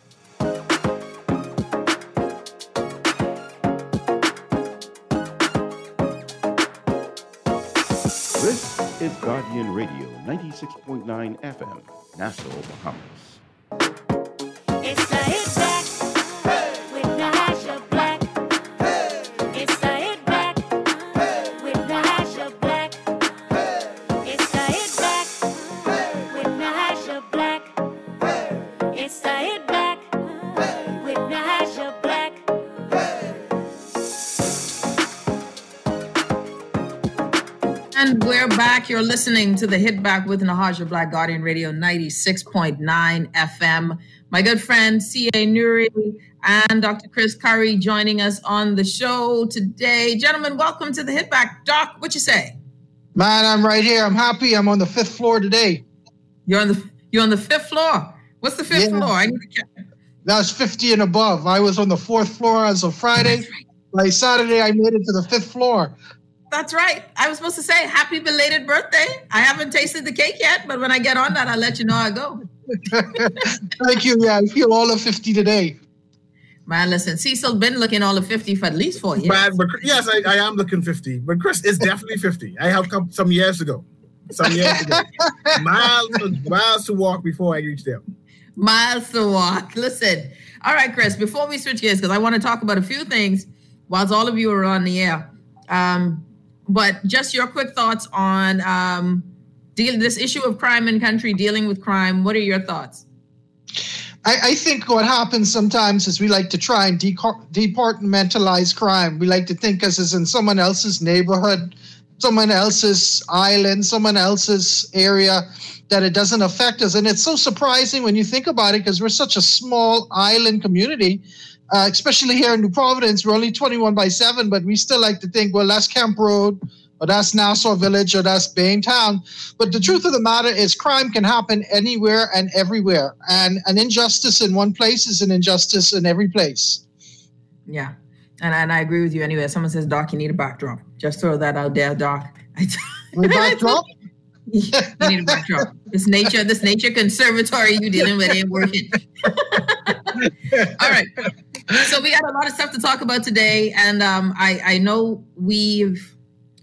This is Guardian Radio, ninety-six point nine F M, Nassau, Bahamas. It's the Hit Back with Nahaja Black. It's the Hit Back with Nahaja Black. It's the Hit Back with Nahaja Black. It's the Hit Back with Nahaja Black. And we're back. You're listening to The Hit Back with Nahaja Black, Guardian Radio ninety-six point nine F M. My good friend, C A Nuri and Doctor Chris Curry joining us on the show today. Gentlemen, welcome to The Hit Back. Doc, what you say? Man, I'm right here. I'm happy. I'm on the fifth floor today. You're on the you're on the fifth floor. What's the fifth Yeah. floor? I need to check. That's fifty and above. I was on the fourth floor as of Friday. By Saturday, I made it to the fifth floor. That's right. I was supposed to say happy belated birthday. I haven't tasted the cake yet, but when I get on that, I'll let you know how I go. Thank you. Yeah, I feel all of fifty today. Man, listen, Cecil been looking all of fifty for at least four years. Man, but yes, I, I am looking fifty. But Chris is definitely fifty. I have come some years ago. Some years ago. miles, miles to walk before I reach there. Miles to walk. Listen. All right, Chris, before we switch gears, because I want to talk about a few things whilst all of you are on the air. Um, but just your quick thoughts on um, deal, this issue of crime in country, dealing with crime. What are your thoughts? I, I think what happens sometimes is we like to try and de- departmentalize crime. We like to think as is in someone else's neighborhood, someone else's island, someone else's area, that it doesn't affect us. And it's so surprising when you think about it, because we're such a small island community, uh, especially here in New Providence. We're only twenty-one by seven, but we still like to think, well, that's Kemp Road, or that's Nassau Village, or that's Baintown. But the truth of the matter is crime can happen anywhere and everywhere. And an injustice in one place is an injustice in every place. Yeah. And, and I agree with you anyway. Someone says, Doc, you need a backdrop. Just throw that out there, Doc. A backdrop? You need a backdrop. This nature, this nature conservatory you dealing with ain't working. All right. So we got a lot of stuff to talk about today. And um, I, I know we've,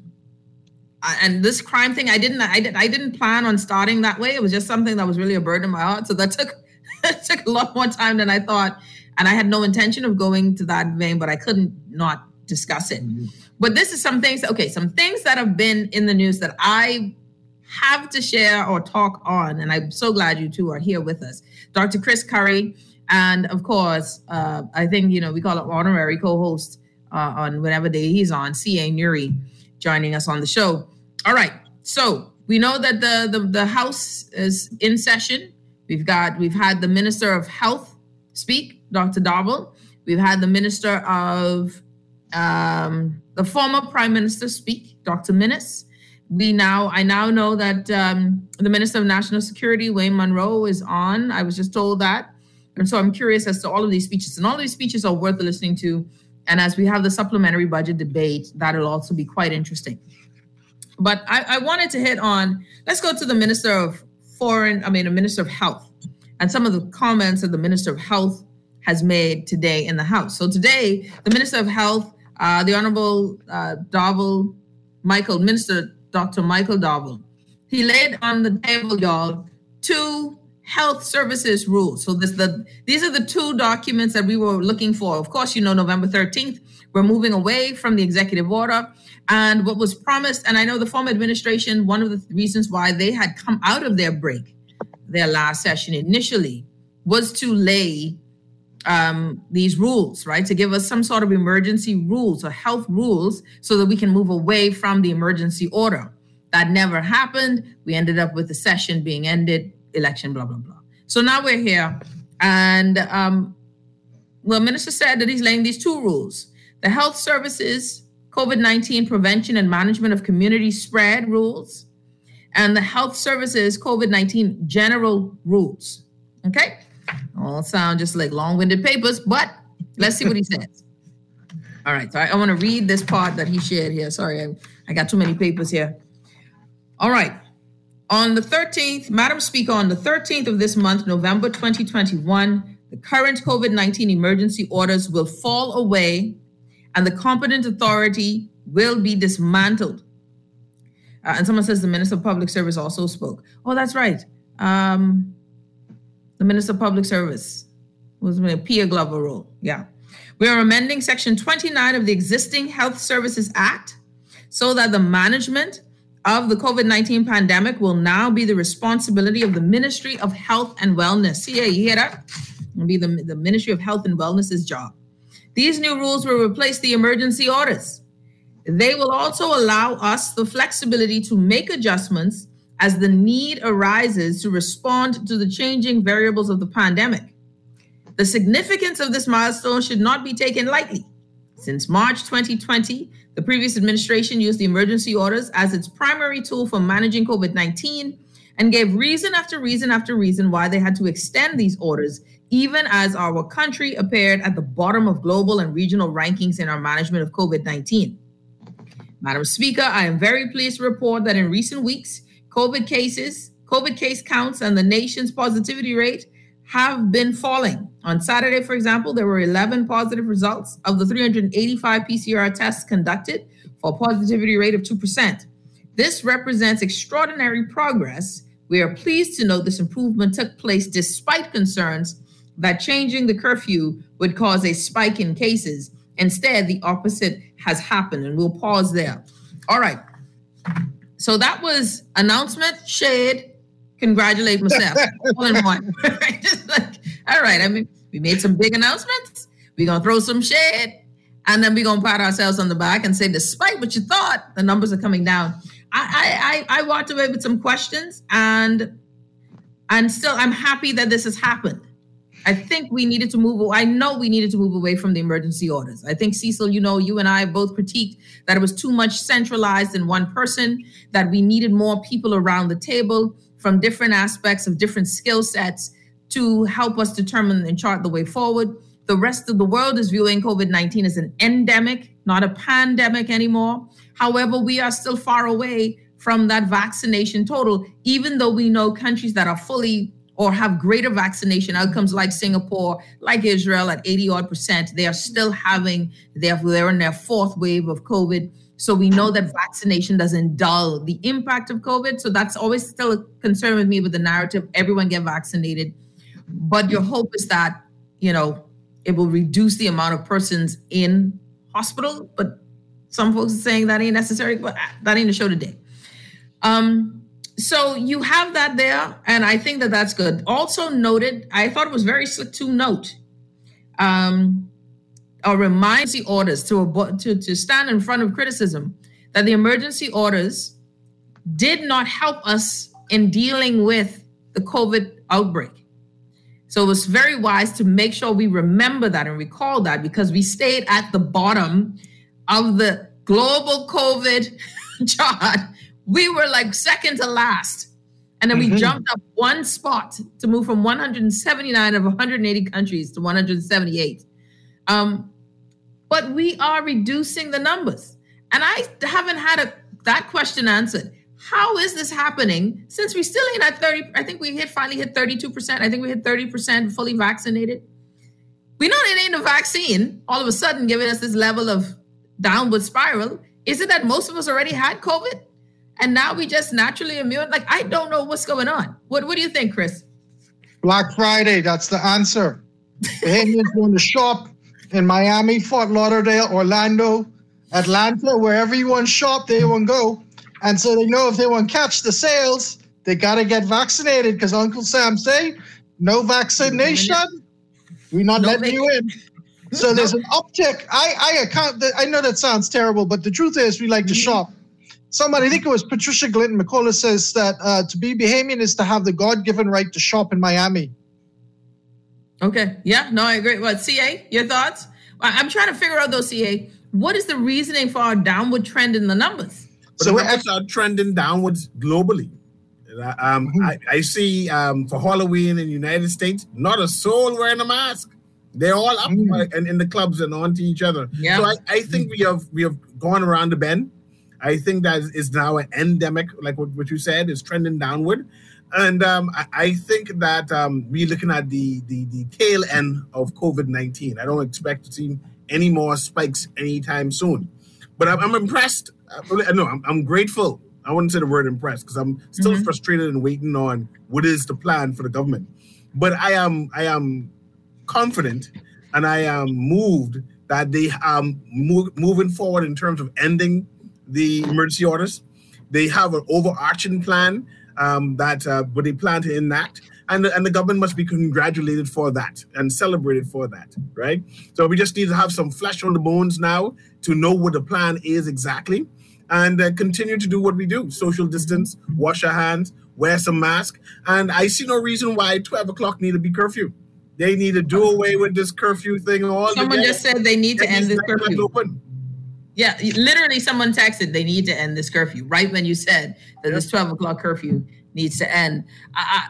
uh, and this crime thing, I didn't, I didn't, I didn't plan on starting that way. It was just something that was really a burden in my heart. So that took, it took a lot more time than I thought. And I had no intention of going to that vein, but I couldn't not discuss it. Mm-hmm. But this is some things, okay, some things that have been in the news that I have to share or talk on. And I'm so glad you two are here with us. Doctor Chris Curry, and of course, uh, I think, you know, we call it honorary co-host uh, on whatever day he's on, C A Nuri, joining us on the show. All right. So we know that the, the, the House is in session. We've got, we've had the Minister of Health speak, Doctor Dowell. We've had the Minister of, um, the former Prime Minister speak, Doctor Minnis. We now, I now know that um, the Minister of National Security, Wayne Munroe, is on. I was just told that. And so I'm curious as to all of these speeches. And all of these speeches are worth listening to. And as we have the supplementary budget debate, that'll also be quite interesting. But I, I wanted to hit on, let's go to the Minister of Foreign, I mean, the Minister of Health, and some of the comments that the Minister of Health has made today in the House. So today, the Minister of Health, uh, the Honorable uh, Dowell, Michael, Minister Doctor Michael Dowell, he laid on the table, y'all, two health services rules. So this the these are the two documents that we were looking for. Of course, you know, November thirteenth, we're moving away from the executive order. And what was promised, and I know the former administration, one of the reasons why they had come out of their break, their last session initially, was to lay um, these rules, right? To give us some sort of emergency rules or health rules so that we can move away from the emergency order. That never happened. We ended up with the session being ended, election, blah, blah, blah. So now we're here. And um, the minister said that he's laying these two rules. The health services, COVID nineteen prevention and management of community spread rules, and the Health Services COVID nineteen General Rules. Okay? All sound just like long-winded papers, but let's see what he says. All right, so I, I want to read this part that he shared here. Sorry, I, I got too many papers here. All right. On the thirteenth, Madam Speaker, on the thirteenth of this month, November twenty twenty-one, the current COVID nineteen emergency orders will fall away and the competent authority will be dismantled. Uh, and someone says the Minister of Public Service also spoke. Oh, that's right. Um, the Minister of Public Service was a Pia Glover role. Yeah. We are amending Section twenty-nine of the existing Health Services Act so that the management of the COVID nineteen pandemic will now be the responsibility of the Ministry of Health and Wellness. See, you hear that? It'll be the, the Ministry of Health and Wellness's job. These new rules will replace the emergency orders. They will also allow us the flexibility to make adjustments as the need arises to respond to the changing variables of the pandemic. The significance of this milestone should not be taken lightly. Since March twenty twenty, the previous administration used the emergency orders as its primary tool for managing COVID nineteen and gave reason after reason after reason why they had to extend these orders, even as our country appeared at the bottom of global and regional rankings in our management of COVID nineteen. Madam Speaker, I am very pleased to report that in recent weeks, COVID cases, COVID case counts, and the nation's positivity rate have been falling. On Saturday, for example, there were eleven positive results of the three hundred eighty-five P C R tests conducted for a positivity rate of two percent. This represents extraordinary progress. We are pleased to note this improvement took place despite concerns that changing the curfew would cause a spike in cases. Instead, the opposite has happened, and we'll pause there. All right. So that was announcement, shade, congratulate myself, all in one. Just like, all right, I mean, we made some big announcements. We're going to throw some shade, and then we're going to pat ourselves on the back and say, despite what you thought, the numbers are coming down. I I I, I walked away with some questions, and and still I'm happy that this has happened. I think we needed to move, I know we needed to move away from the emergency orders. I think, Cecil, you know, you and I both critiqued that it was too much centralized in one person, that we needed more people around the table from different aspects of different skill sets to help us determine and chart the way forward. The rest of the world is viewing COVID nineteen as an endemic, not a pandemic anymore. However, we are still far away from that vaccination total, even though we know countries that are fully or have greater vaccination outcomes like Singapore, like Israel at eighty odd percent, they are still having, they're, they're in their fourth wave of COVID. So we know that vaccination doesn't dull the impact of COVID. So that's always still a concern with me with the narrative, everyone get vaccinated. But your hope is that, you know, it will reduce the amount of persons in hospital. But some folks are saying that ain't necessary, but that ain't the show today. Um, So you have that there, and I think that that's good. Also noted, I thought it was very slick to note, um, or reminds the orders to, to, to stand in front of criticism that the emergency orders did not help us in dealing with the COVID outbreak. So it was very wise to make sure we remember that and recall that, because we stayed at the bottom of the global COVID chart. We were like second to last. And then mm-hmm. we jumped up one spot to move from one hundred seventy-nine of one hundred eighty countries to one hundred seventy-eight. Um, but we are reducing the numbers. And I haven't had a, that question answered. How is this happening since we still ain't at thirty? I think we hit finally hit thirty-two percent. I think we hit thirty percent fully vaccinated. We know it ain't a vaccine all of a sudden giving us this level of downward spiral. Is it that most of us already had COVID? And now we just naturally immune? Like, I don't know what's going on. What What do you think, Chris? Black Friday, that's the answer. Bahamians want to shop in Miami, Fort Lauderdale, Orlando, Atlanta, wherever you want to shop, they want to go. And so they know if they want to catch the sales, they got to get vaccinated, because Uncle Sam say, no vaccination, we're not no letting you in. So there's an uptick. I, I account. I know that sounds terrible, but the truth is we like to shop. Somebody, I think it was Patricia Glinton McCullough, says that uh, to be Bahamian is to have the God-given right to shop in Miami. Okay. Yeah, no, I agree. What, C A, your thoughts? I'm trying to figure out, though, C A, what is the reasoning for our downward trend in the numbers? But so the numbers are trending downwards globally. Um, mm-hmm. I, I see um, for Halloween in the United States, not a soul wearing a mask. They're all up mm-hmm. and in the clubs and onto each other. Yeah. So I, I think we have we have gone around the bend. I think that is now an endemic, like what, what you said, is trending downward. And um, I, I think that um, we're looking at the, the, the tail end of COVID nineteen. I don't expect to see any more spikes anytime soon. But I'm, I'm impressed. No, I'm, I'm grateful. I wouldn't say the word impressed because I'm still mm-hmm. frustrated and waiting on what is the plan for the government. But I am I am confident and I am moved that they are move, moving forward in terms of ending the emergency orders. They have an overarching plan um, that uh, what they plan to enact, and the, and the government must be congratulated for that and celebrated for that, right? So we just need to have some flesh on the bones now to know what the plan is exactly, and uh, continue to do what we do: social distance, wash our hands, wear some mask, and I see no reason why twelve o'clock need to be curfew. They need to do away with this curfew thing. All someone just said they need to end this curfew. Open. Yeah, literally, someone texted they need to end this curfew right when you said that yep. this twelve o'clock curfew needs to end. I, I,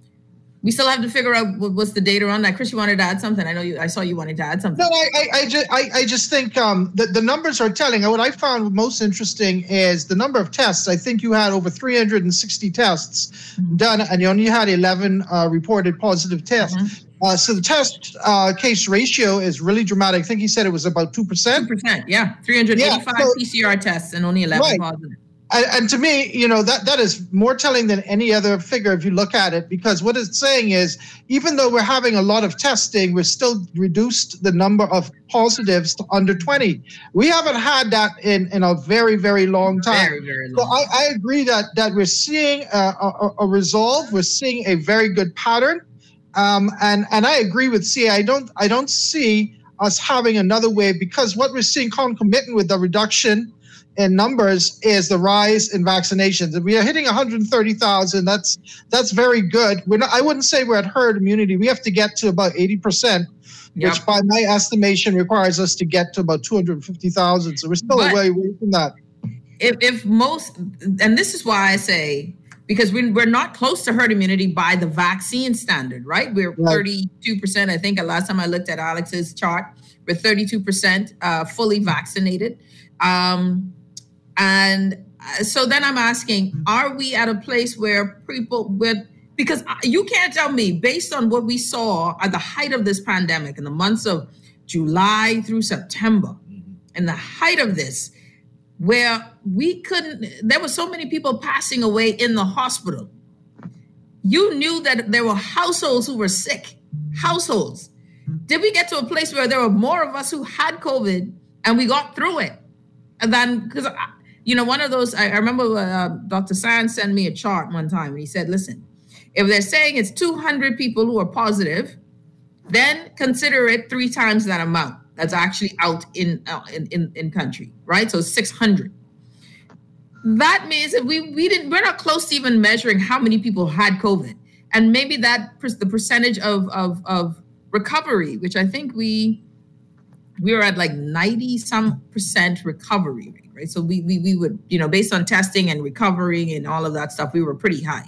we still have to figure out what, what's the data on that. Chris, you wanted to add something? I know you. I saw you wanted to add something. No, I, I, I just, I, I just think um, that the numbers are telling. What I found most interesting is the number of tests. I think you had over three hundred sixty tests mm-hmm. done, and you only had eleven uh, reported positive tests. Mm-hmm. Uh, so the test uh, case ratio is really dramatic. I think he said it was about two percent. two percent, yeah. three hundred eighty-five yeah, so, P C R tests and only eleven right. positive. And, and to me, you know, that, that is more telling than any other figure if you look at it, because what it's saying is, even though we're having a lot of testing, we're still reduced the number of positives to under twenty. We haven't had that in, in a very, very long time. Very, very long. So I, I agree that, that we're seeing a, a, a resolve. We're seeing a very good pattern. Um, and and I agree with C A. I don't I don't see us having another wave, because what we're seeing concomitant with the reduction in numbers is the rise in vaccinations. If we are hitting one hundred thirty thousand, that's that's very good. We're not, I wouldn't say we're at herd immunity. We have to get to about eighty percent, yep. which by my estimation requires us to get to about two hundred fifty thousand. So we're still but a way away from that. If, if most, and this is why I say, because we're not close to herd immunity by the vaccine standard, right? We're right. thirty-two percent. I think last time I looked at Alex's chart, we're thirty-two percent uh, fully vaccinated. Um, and so then I'm asking, are we at a place where people, with, because you can't tell me, based on what we saw at the height of this pandemic in the months of July through September, and the height of this, where we couldn't, there were so many people passing away in the hospital. You knew that there were households who were sick, households. Did we get to a place where there were more of us who had COVID and we got through it? And then, because, you know, one of those, I, I remember uh, Doctor Sands sent me a chart one time and he said, listen, if they're saying it's two hundred people who are positive, then consider it three times that amount that's actually out in, uh, in, in, in country, right? So six hundred. That means that we, we didn't, we're not close to even measuring how many people had COVID. And maybe that, the percentage of, of, of recovery, which I think we, we were at like ninety some percent recovery rate, right? So we, we, we would, you know, based on testing and recovery and all of that stuff, we were pretty high.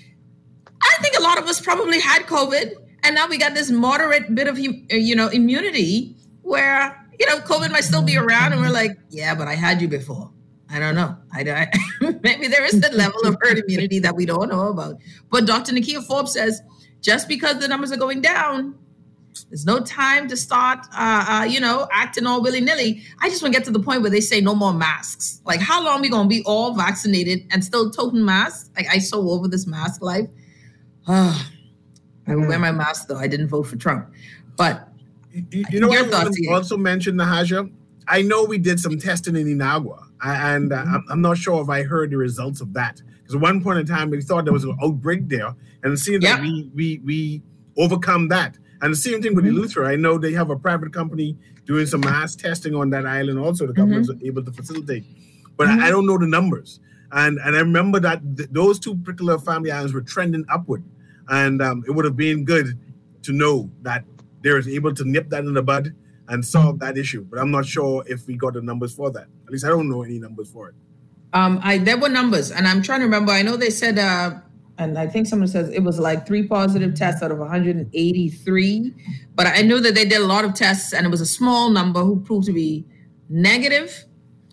I think a lot of us probably had COVID, and now we got this moderate bit of, you know, immunity where, you know, COVID might still be around and we're like, yeah, but I had you before. I don't know. I, I maybe there is that level of herd immunity that we don't know about. But Doctor Nakia Forbes says, just because the numbers are going down, there's no time to start, uh, uh, you know, acting all willy-nilly. I just want to get to the point where they say no more masks. Like, how long are we going to be all vaccinated and still toting masks? Like, I so over this mask life. Oh, I wear my mask, though. I didn't vote for Trump. But you, you know what I also mentioned, Nahaja? I know we did some testing in Inagua, and uh, I'm, I'm not sure if I heard the results of that. Because at one point in time, we thought there was an outbreak there, and it seems yep. like we, we, we overcome that. And the same thing with mm-hmm. Eleuthera. I know they have a private company doing some mass testing on that island also. The government's mm-hmm. able to facilitate. But mm-hmm. I, I don't know the numbers. And and I remember that th- those two particular family islands were trending upward. And um, it would have been good to know that they was able to nip that in the bud and solve that issue. But I'm not sure if we got the numbers for that. At least I don't know any numbers for it. Um, I there were numbers. And I'm trying to remember. I know they said uh, and I think someone says it was like three positive tests out of one hundred eighty-three. But I knew that they did a lot of tests, and it was a small number who proved to be negative.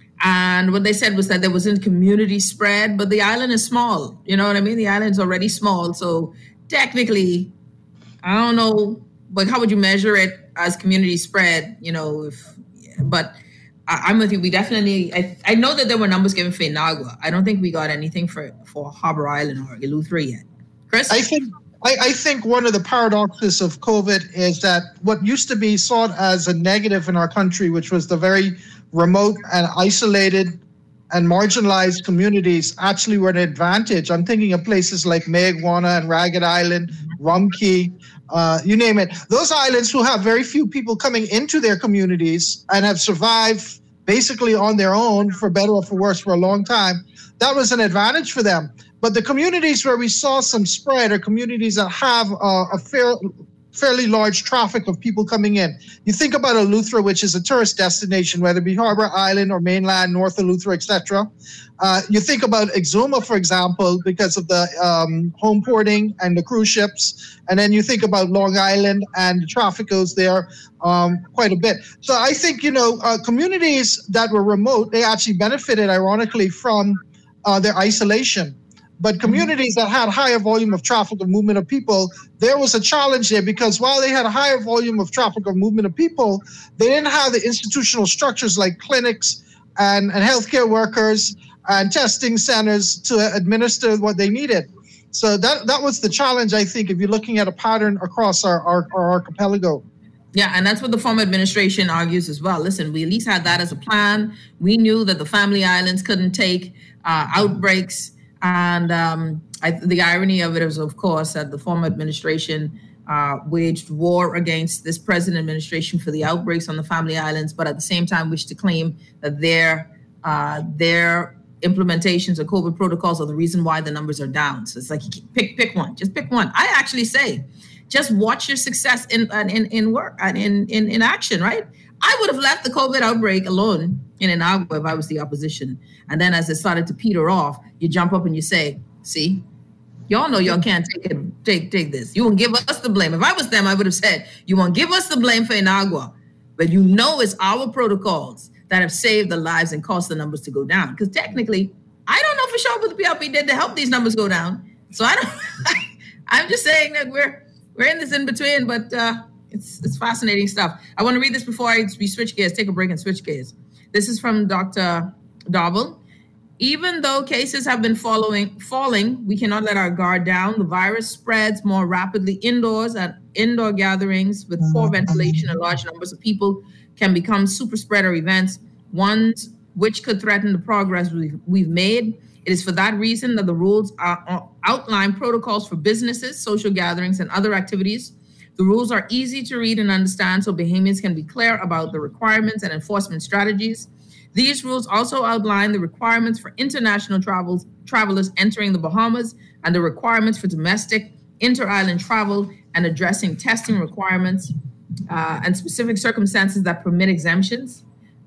And what they said was that there wasn't community spread, but the island is small. You know what I mean? The island's already small. So technically, I don't know, but how would you measure it as community spread? You know, if, but I, I'm with you. We definitely, I, I know that there were numbers given for Inagua. I don't think we got anything for, for Harbor Island or Eleuthera yet. Chris? I think I, I think one of the paradoxes of COVID is that what used to be sought as a negative in our country, which was the very remote and isolated and marginalized communities, actually were an advantage. I'm thinking of places like Mayaguana and Ragged Island, Rumkey, uh, you name it. Those islands who have very few people coming into their communities and have survived basically on their own, for better or for worse, for a long time. That was an advantage for them. But the communities where we saw some spread are communities that have uh, a fair, fairly large traffic of people coming in. You think about Eleuthera, which is a tourist destination, whether it be Harbor Island or mainland, North Eleuthera, et cetera. Uh, you think about Exuma, for example, because of the um, home porting and the cruise ships. And then you think about Long Island, and the traffic goes there um, quite a bit. So I think, you know, uh, communities that were remote, they actually benefited, ironically, from uh, their isolation. But communities that had higher volume of traffic of movement of people, there was a challenge there, because while they had a higher volume of traffic of movement of people, they didn't have the institutional structures like clinics and, and healthcare workers and testing centers to administer what they needed. So that that was the challenge, I think, if you're looking at a pattern across our, our, our archipelago. Yeah, and that's what the former administration argues as well. Listen, we at least had that as a plan. We knew that the Family Islands couldn't take uh, outbreaks. And um, I, the irony of it is, of course, that the former administration uh, waged war against this present administration for the outbreaks on the Family Islands, but at the same time wished to claim that their uh, their implementations of COVID protocols are the reason why the numbers are down. So it's like, pick pick one, just pick one. I actually say, just watch your success in in in work and in, in in action, right? I would have left the COVID outbreak alone in Inagua if I was the opposition. And then as it started to peter off, you jump up and you say, see, y'all know y'all can't take it, take take this. You won't give us the blame. If I was them, I would have said, you won't give us the blame for Inagua, but you know it's our protocols that have saved the lives and caused the numbers to go down. Because technically, I don't know for sure what the P L P did to help these numbers go down. So I don't, I'm just saying that we're we're in this in between, but uh, it's it's fascinating stuff. I want to read this before I we switch gears, take a break and switch gears. This is from Doctor Dobble. Even though cases have been following, falling, we cannot let our guard down. The virus spreads more rapidly indoors, and indoor gatherings with poor ventilation and large numbers of people can become super spreader events, ones which could threaten the progress we've, we've made. It is for that reason that the rules are, outline protocols for businesses, social gatherings, and other activities. The rules are easy to read and understand, so Bahamians can be clear about the requirements and enforcement strategies. These rules also outline the requirements for international travels, travelers entering the Bahamas, and the requirements for domestic inter-island travel, and addressing testing requirements uh, and specific circumstances that permit exemptions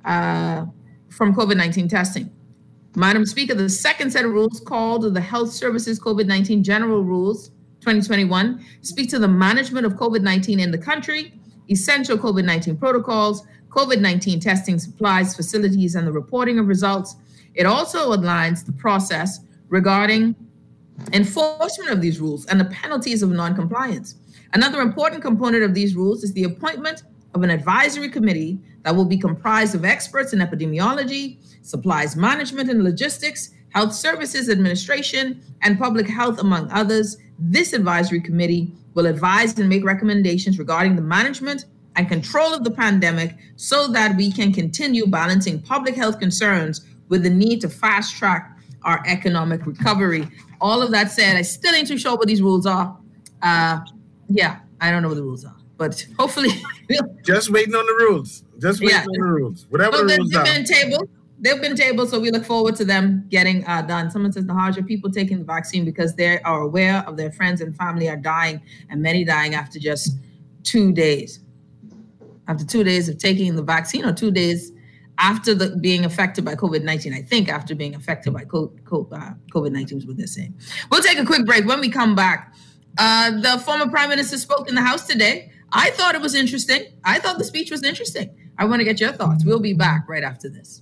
uh, from COVID nineteen testing. Madam Speaker, the second set of rules, called the Health Services COVID nineteen General Rules twenty twenty-one, speak to the management of COVID nineteen in the country, essential COVID nineteen protocols, COVID nineteen testing supplies, facilities, and the reporting of results. It also outlines the process regarding enforcement of these rules and the penalties of non-compliance. Another important component of these rules is the appointment of an advisory committee that will be comprised of experts in epidemiology, supplies management and logistics, health services administration, and public health, among others. This advisory committee will advise and make recommendations regarding the management and control of the pandemic so that we can continue balancing public health concerns with the need to fast track our economic recovery. All of that said, I still ain't too sure what these rules are. Uh, yeah, I don't know what the rules are, but hopefully. Just waiting on the rules. Just waiting yeah. on the rules. Whatever so the rules they've are. Been tabled. They've been tabled, so we look forward to them getting uh, done. Someone says, Nahaj, are people taking the vaccine because they are aware of their friends and family are dying, and many dying after just two days. After two days of taking the vaccine, or two days after the being affected by COVID nineteen. I think after being affected by COVID nineteen is what they're saying. We'll take a quick break. When we come back, uh, the former prime minister spoke in the House today. I thought it was interesting. I thought the speech was interesting. I want to get your thoughts. We'll be back right after this.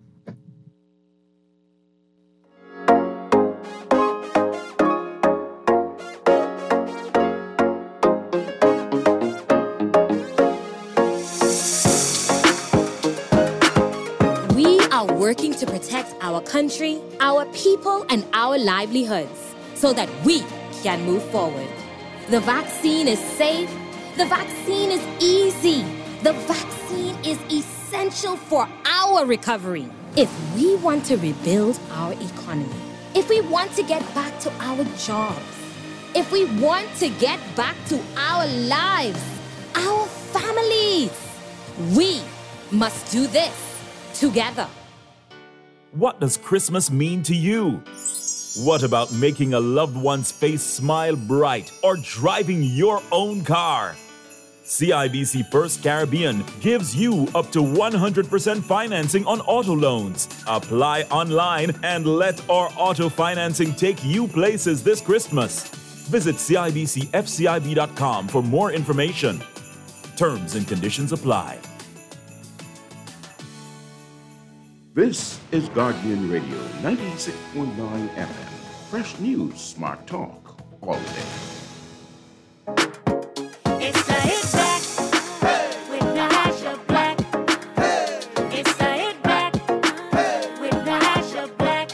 Working to protect our country, our people, and our livelihoods so that we can move forward. The vaccine is safe. The vaccine is easy. The vaccine is essential for our recovery. If we want to rebuild our economy, if we want to get back to our jobs, if we want to get back to our lives, our families, we must do this together. What does Christmas mean to you? What about making a loved one's face smile bright or driving your own car? C I B C First Caribbean gives you up to one hundred percent financing on auto loans. Apply online and let our auto financing take you places this Christmas. Visit C I B C F C I B dot com for more information. Terms and conditions apply. This is Guardian Radio, ninety-six point nine F M. Fresh news, smart talk, all day. It's the Hit Back with Natasha Black. It's the Hit Back with Natasha Black.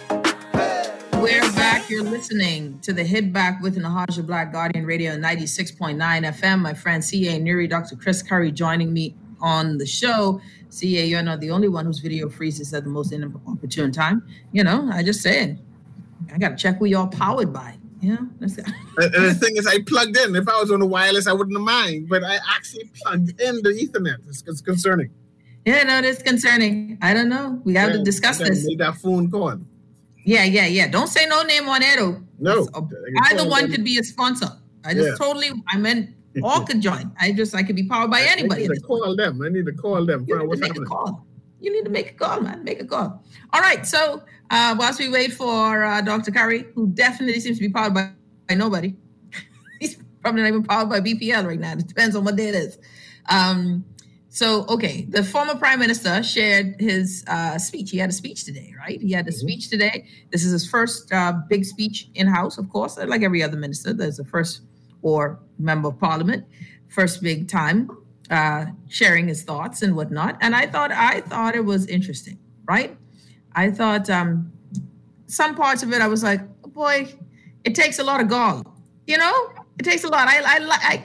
We're back. You're listening to the Hit Back with Natasha Black, Guardian Radio, ninety-six point nine F M. My friend C A Nuri, Doctor Chris Curry joining me on the show. C A, you're not the only one whose video freezes at the most inopportune time. You know, I just said, I got to check who y'all powered by. Yeah, that's it. And the thing is, I plugged in. If I was on the wireless, I wouldn't have mind. But I actually plugged in the Ethernet. It's, it's concerning. Yeah, no, that's concerning. I don't know. We have yeah, to discuss this. Made that phone call. Yeah, yeah, yeah. Don't say no name on air, though. No. Either one could be a sponsor. I just yeah. totally, I meant all could join. I just, I could be powered by anybody. I need to call them. I need to call them. You need to make happening. a call. You need to make a call, man. Make a call. All right. So uh, whilst we wait for uh, Doctor Curry, who definitely seems to be powered by, by nobody. He's probably not even powered by B P L right now. It depends on what day it is. Um, so, okay. The former prime minister shared his uh, speech. He had a speech today, right? He had a mm-hmm. speech today. This is his first uh, big speech in-house, of course. Like every other minister, there's a first or member of parliament, first big time, uh, sharing his thoughts and whatnot. And I thought, I thought it was interesting, right? I thought um, some parts of it, I was like, oh boy, it takes a lot of gall, you know? It takes a lot. I, I, I,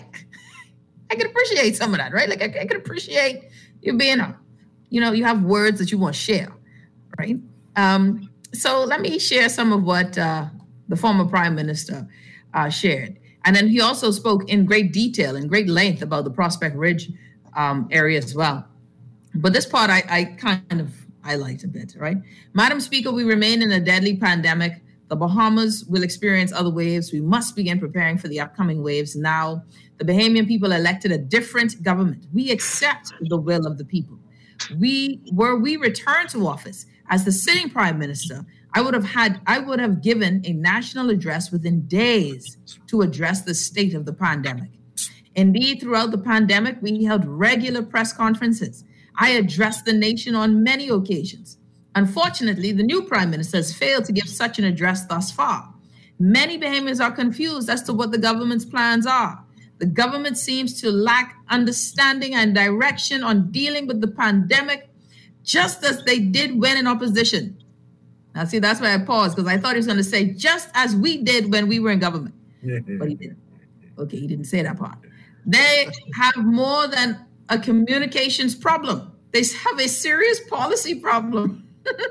I can appreciate some of that, right? Like I, I can appreciate you being, a, you know, you have words that you want to share, right? Um, so let me share some of what uh, the former prime minister uh, shared. And then he also spoke in great detail, in great length about the Prospect Ridge um, area as well. But this part I, I kind of highlight a bit, right? Madam Speaker, we remain in a deadly pandemic. The Bahamas will experience other waves. We must begin preparing for the upcoming waves now. The Bahamian people elected a different government. We accept the will of the people. We, were we returned to office as the sitting prime minister, I would have had, I would have given a national address within days to address the state of the pandemic. Indeed, throughout the pandemic, we held regular press conferences. I addressed the nation on many occasions. Unfortunately, the new prime minister has failed to give such an address thus far. Many Bahamians are confused as to what the government's plans are. The government seems to lack understanding and direction on dealing with the pandemic, just as they did when in opposition. Now, see, that's why I paused, because I thought he was going to say, just as we did when we were in government. But he didn't. Okay, he didn't say that part. They have more than a communications problem. They have a serious policy problem.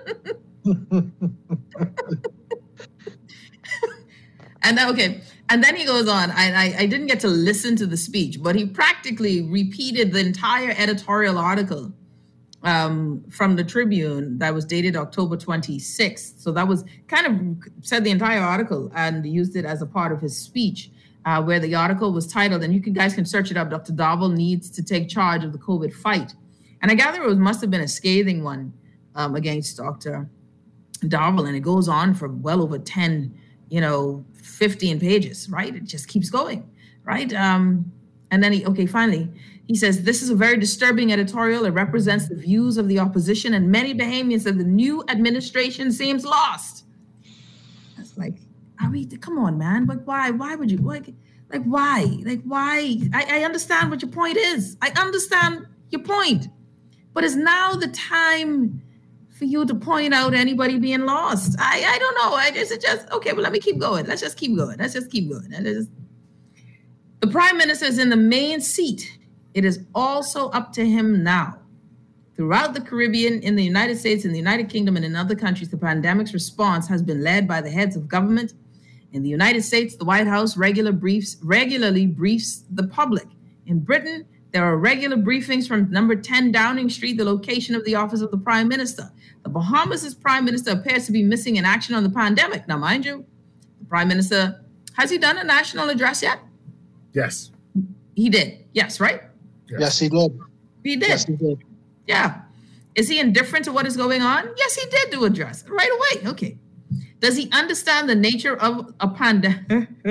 And then, okay, and then he goes on. I, I I didn't get to listen to the speech, but he practically repeated the entire editorial article um, from the Tribune that was dated October twenty-sixth. So that was kind of said the entire article and used it as a part of his speech, uh, where the article was titled, and you can, guys can search it up, Doctor Darville needs to take charge of the COVID fight. And I gather it was, must have been a scathing one um, against Doctor Darville, and it goes on for well over ten, you know, fifteen pages, right? It just keeps going, right? Um, and then he, okay, finally, he says, this is a very disturbing editorial. It represents the views of the opposition, and many Bahamians that the new administration seems lost. That's like, are we, come on, man. But why? Why would you, like, like why? Like, why? I, I understand what your point is. I understand your point. But it's now the time for you to point out anybody being lost. I, I don't know. I just, it just, okay, well, let me keep going. Let's just keep going. Let's just keep going. Let's just... The prime minister is in the main seat. It is also up to him now. Throughout the Caribbean, in the United States, in the United Kingdom, and in other countries, the pandemic's response has been led by the heads of government. In the United States, the White House regular briefs, regularly briefs the public. In Britain, there are regular briefings from number ten Downing Street, the location of the office of the prime minister. The Bahamas' prime minister appears to be missing in action on the pandemic. Now, mind you, the prime minister, has he done a national address yet? Yes. He did. Yes, right? Yes, yes he did. He did. Yes, he did. Yeah. Is he indifferent to what is going on? Yes, he did do address right away. Okay. Does he understand the nature of a pandemic?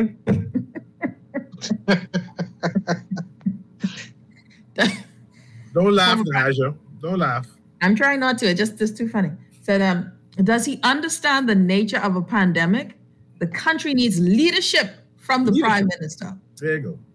Don't laugh, Naja. Don't laugh. I'm trying not to. It just it's too funny. Said, um, does he understand the nature of a pandemic? The country needs leadership from the leadership. Prime Minister. There you go.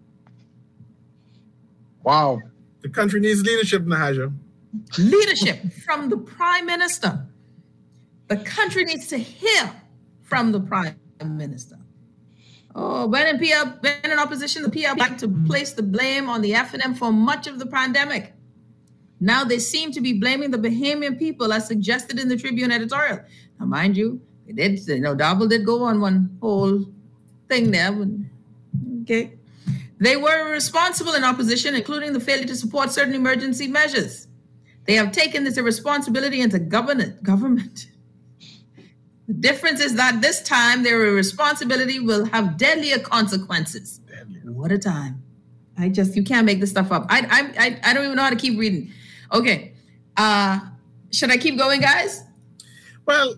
Wow. The country needs leadership, Naja. Leadership from the Prime Minister. The country needs to hear from the Prime Minister. Oh, when in P L, when in opposition, the P L like to place the blame on the F N M for much of the pandemic. Now they seem to be blaming the Bahamian people, as suggested in the Tribune editorial. Now, mind you, they did, you know, Darville did go on one whole thing there. Okay. They were responsible in opposition, including the failure to support certain emergency measures. They have taken this responsibility into government. government. The difference is that this time their responsibility will have deadlier consequences. Deadlier. What a time. I just, you can't make this stuff up. I, I, I, I don't even know how to keep reading. Okay. Uh, should I keep going, guys? Well,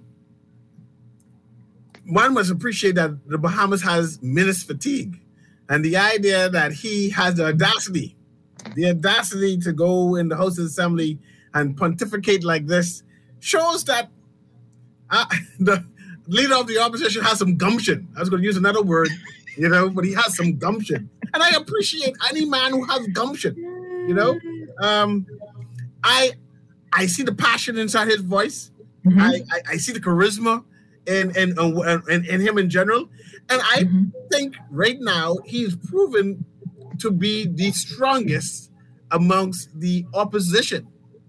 one must appreciate that the Bahamas has minister fatigue. And the idea that he has the audacity, the audacity to go in the House of Assembly and pontificate like this shows that uh, the leader of the opposition has some gumption. I was going to use another word, you know, but he has some gumption. And I appreciate any man who has gumption, you know. Um, I I see the passion inside his voice. Mm-hmm. I, I, I see the charisma in, in, in, in him in general. And I mm-hmm. think right now he's proven to be the strongest amongst the opposition.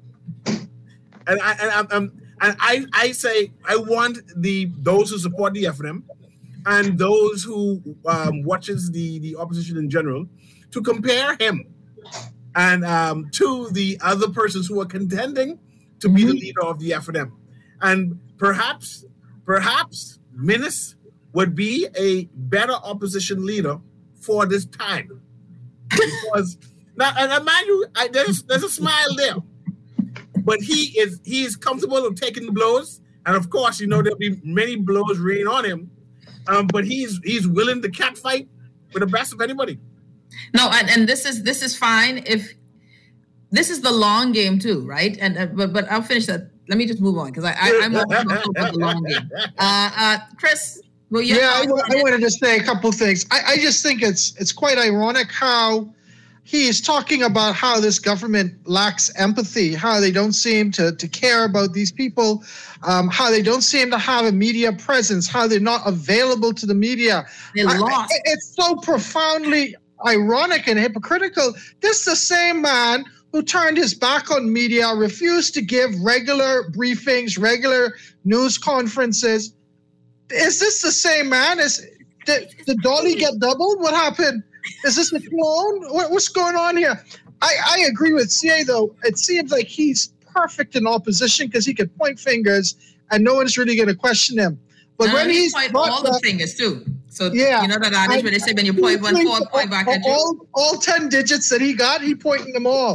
And I and, I, um, and I I say I want the those who support the F N M and those who um, watches the, the opposition in general to compare him and um, to the other persons who are contending to be mm-hmm. the leader of the F N M. And perhaps, perhaps Minnis would be a better opposition leader for this time. Because now, and mind you, I, there's there's a smile there, but he is he is comfortable with taking the blows, and of course, you know there'll be many blows rain on him. Um, but he's he's willing to catfight with the best of anybody. No, and, and this is this is fine if this is the long game too, right? And uh, but but I'll finish that. Let me just move on because I, I I'm about the long game. Uh, uh, Chris. Well, yeah, I, I wanted to say a couple things. I, I just think it's it's quite ironic how he is talking about how this government lacks empathy, how they don't seem to, to care about these people, um, how they don't seem to have a media presence, how they're not available to the media. They're lost. I, it's so profoundly ironic and hypocritical. This is the same man who turned his back on media, refused to give regular briefings, regular news conferences. Is this the same man? Is did, did Dolly get doubled? What happened? Is this a clone? What, what's going on here? I, I agree with C A though. It seems like he's perfect in opposition because he can point fingers and no one's really going to question him. But no, when he's point all the fingers too. So yeah, you know that adage where they say when you point one, four, point back at you. All, all ten digits that he got, he pointing them all.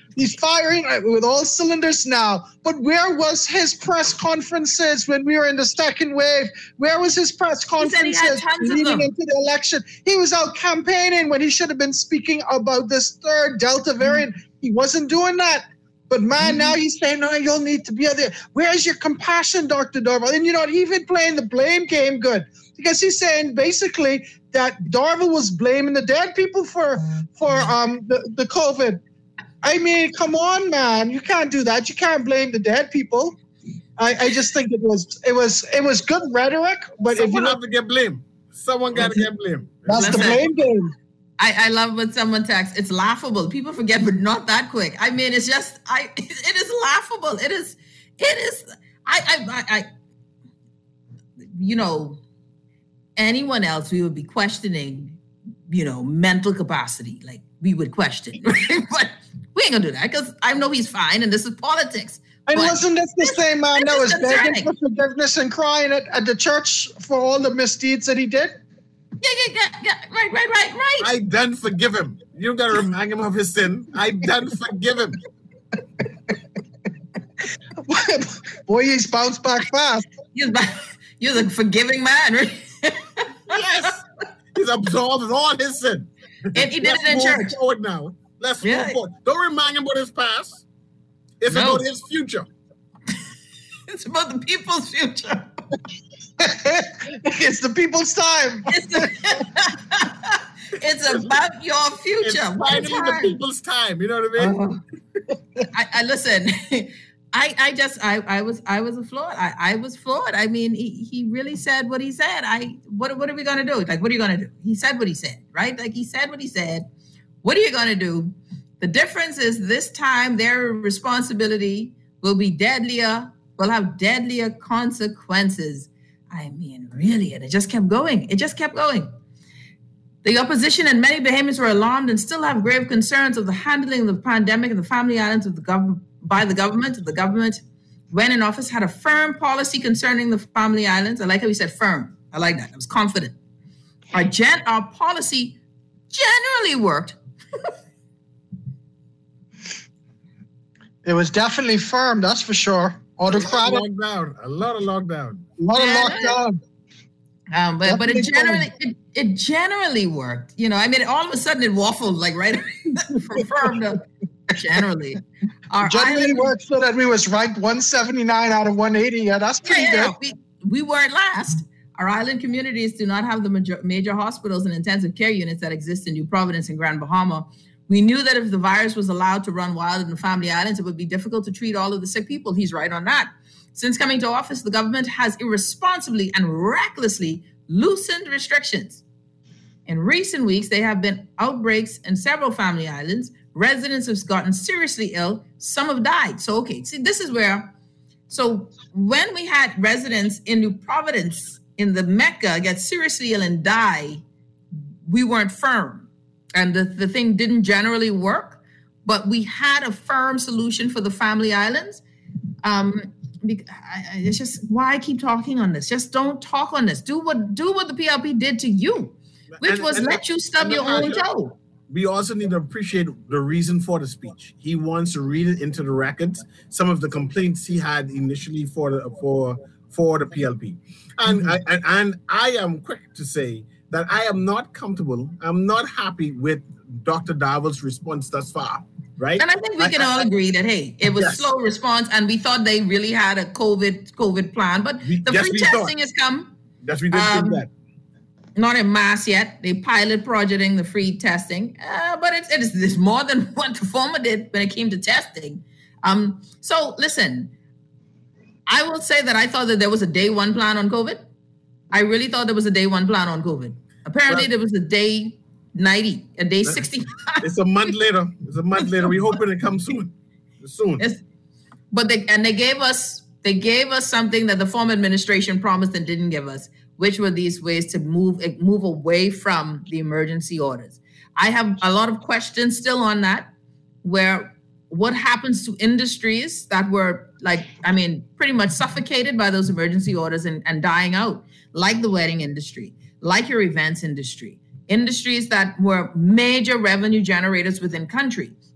He's firing with all cylinders now. But where was his press conferences when we were in the second wave? Where was his press conferences leading into the election? He was out campaigning when he should have been speaking about this third Delta variant. Mm-hmm. He wasn't doing that. But man, mm-hmm. now he's saying, no, you'll need to be out there. Where's your compassion, Doctor Dorval? And you know, he's been playing the blame game good. Because he's saying basically that Dorval was blaming the dead people for for um the, the COVID. I mean, come on, man. You can't do that. You can't blame the dead people. I, I just think it was it was it was good rhetoric, but someone if you have to get blamed. Someone got to get blamed. That's Listen, the blame game. I, I love what someone texts. It's laughable. People forget, but not that quick. I mean, it's just I. It is laughable. It is. It is. I. I. I. I you know, anyone else, we would be questioning. You know, mental capacity. Like we would question, right? But we ain't gonna do that because I know he's fine, and this is politics. And wasn't this the same man that was begging for forgiveness and crying at, at the church for all the misdeeds that he did? Yeah, yeah, yeah, yeah, right, right, right, right. I done forgive him. You don't gotta remind him of his sin. I done forgive him. Boy, he's bounced back fast. He's, he's a forgiving man, right? Yes. He's absolved all his sin. And he did Let's it in move church. Forward now. Let's Yeah. move forward. Don't remind him about his past. It's No. about his future. It's about the people's future. It's the people's time. It's, the, it's about your future. It's One finally the time. people's time. You know what I mean? I, I listen. I, I just I, I was I was floored. I, I was floored. I mean, he, he really said what he said. I what what are we gonna do? Like, what are you gonna do? He said what he said, right? Like he said what he said. What are you gonna do? The difference is this time their responsibility will be deadlier, will have deadlier consequences. I mean, really, and it just kept going. It just kept going. The opposition and many Bahamians were alarmed and still have grave concerns of the handling of the pandemic and the family islands of the government by the government. The government, when in office, had a firm policy concerning the family islands. I like how he said firm. I like that. I was confident. Our gen, our policy generally worked. It was definitely firm, that's for sure. Autocratic. Lockdown. A lot of lockdown. A lot of Yeah. lockdown. Um, but but it Definitely generally it, it generally worked. You know, I mean, all of a sudden it waffled like right from firm to generally. Our Generally island- worked so that we was ranked one seventy-nine out of one eighty. Yeah, that's pretty Yeah, yeah, good. we, we weren't last. Our island communities do not have the major, major hospitals and intensive care units that exist in New Providence and Grand Bahama. We knew that if the virus was allowed to run wild in the family islands, it would be difficult to treat all of the sick people. He's right on that. Since coming to office, the government has irresponsibly and recklessly loosened restrictions. In recent weeks, there have been outbreaks in several family islands. Residents have gotten seriously ill. Some have died. So, okay, see, this is where, so when we had residents in New Providence, in the Mecca, get seriously ill and die, we weren't firm. And the, the thing didn't generally work, but we had a firm solution for the family islands. Um, bec- I, I, it's just why I keep talking on this. Just don't talk on this. Do what do what the P L P did to you, which And- was and let the- you stub and the your own fact that toe. We also need to appreciate the reason for the speech. He wants to read it into the records, some of the complaints he had initially for the for for the P L P. And, I, and, and I am quick to say that I am not comfortable, I'm not happy with Doctor Dorval's response thus far, right? And I think we can I- all I- agree that, hey, it was Yes. slow response and we thought they really had a COVID COVID plan, but the yes, free we testing thought. has come. Yes, we did Um, think that. Not in mass yet. They pilot projecting the free testing, uh, but it's, it is it's more than what the former did when it came to testing. Um, so listen, I will say that I thought that there was a day one plan on COVID. I really thought there was a day one plan on COVID. Apparently, Well- there was a day ninety, a day sixty. It's a month later. It's a month later. We hoping it comes soon. Soon. Yes. But they and they gave us they gave us something that the former administration promised and didn't give us, which were these ways to move move away from the emergency orders. I have a lot of questions still on that, where what happens to industries that were like, I mean, pretty much suffocated by those emergency orders and, and dying out, like the wedding industry, like your events industry, industries that were major revenue generators within country.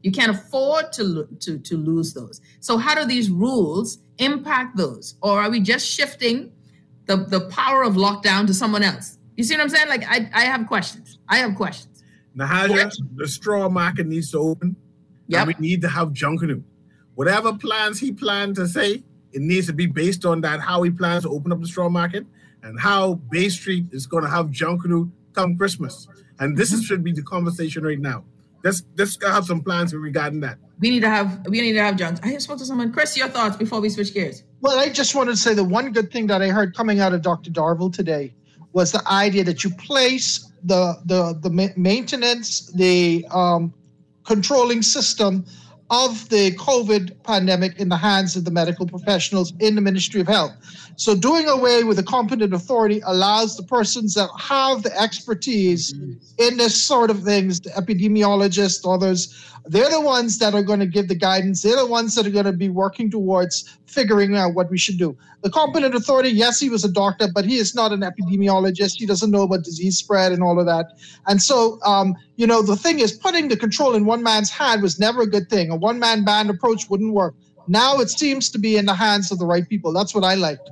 You can't afford to, lo- to, to lose those. So how do these rules impact those? Or are we just shifting the, the power of lockdown to someone else? You see what I'm saying? Like, I, I have questions. I have questions. Nahaja, the straw market needs to open. Yep. And we need to have Junkanoo. Whatever plans he planned to say, it needs to be based on that, how he plans to open up the straw market and how Bay Street is going to have Junkanoo come Christmas. And this is, should be the conversation right now. Let's, let's have some plans regarding that. We need to have we need to have Junks. I spoke to someone. Chris, your thoughts before we switch gears. Well, I just wanted to say the one good thing that I heard coming out of Doctor Darville today was the idea that you place the the the ma- maintenance, the um, controlling system of the COVID pandemic in the hands of the medical professionals in the Ministry of Health. So doing away with the competent authority allows the persons that have the expertise in this sort of things, the epidemiologists, others, they're the ones that are going to give the guidance. They're the ones that are going to be working towards figuring out what we should do. The competent authority, yes, he was a doctor, but he is not an epidemiologist. He doesn't know about disease spread and all of that. And so, um, you know, the thing is, putting the control in one man's hand was never a good thing. A one-man band approach wouldn't work. Now it seems to be in the hands of the right people. That's what I liked.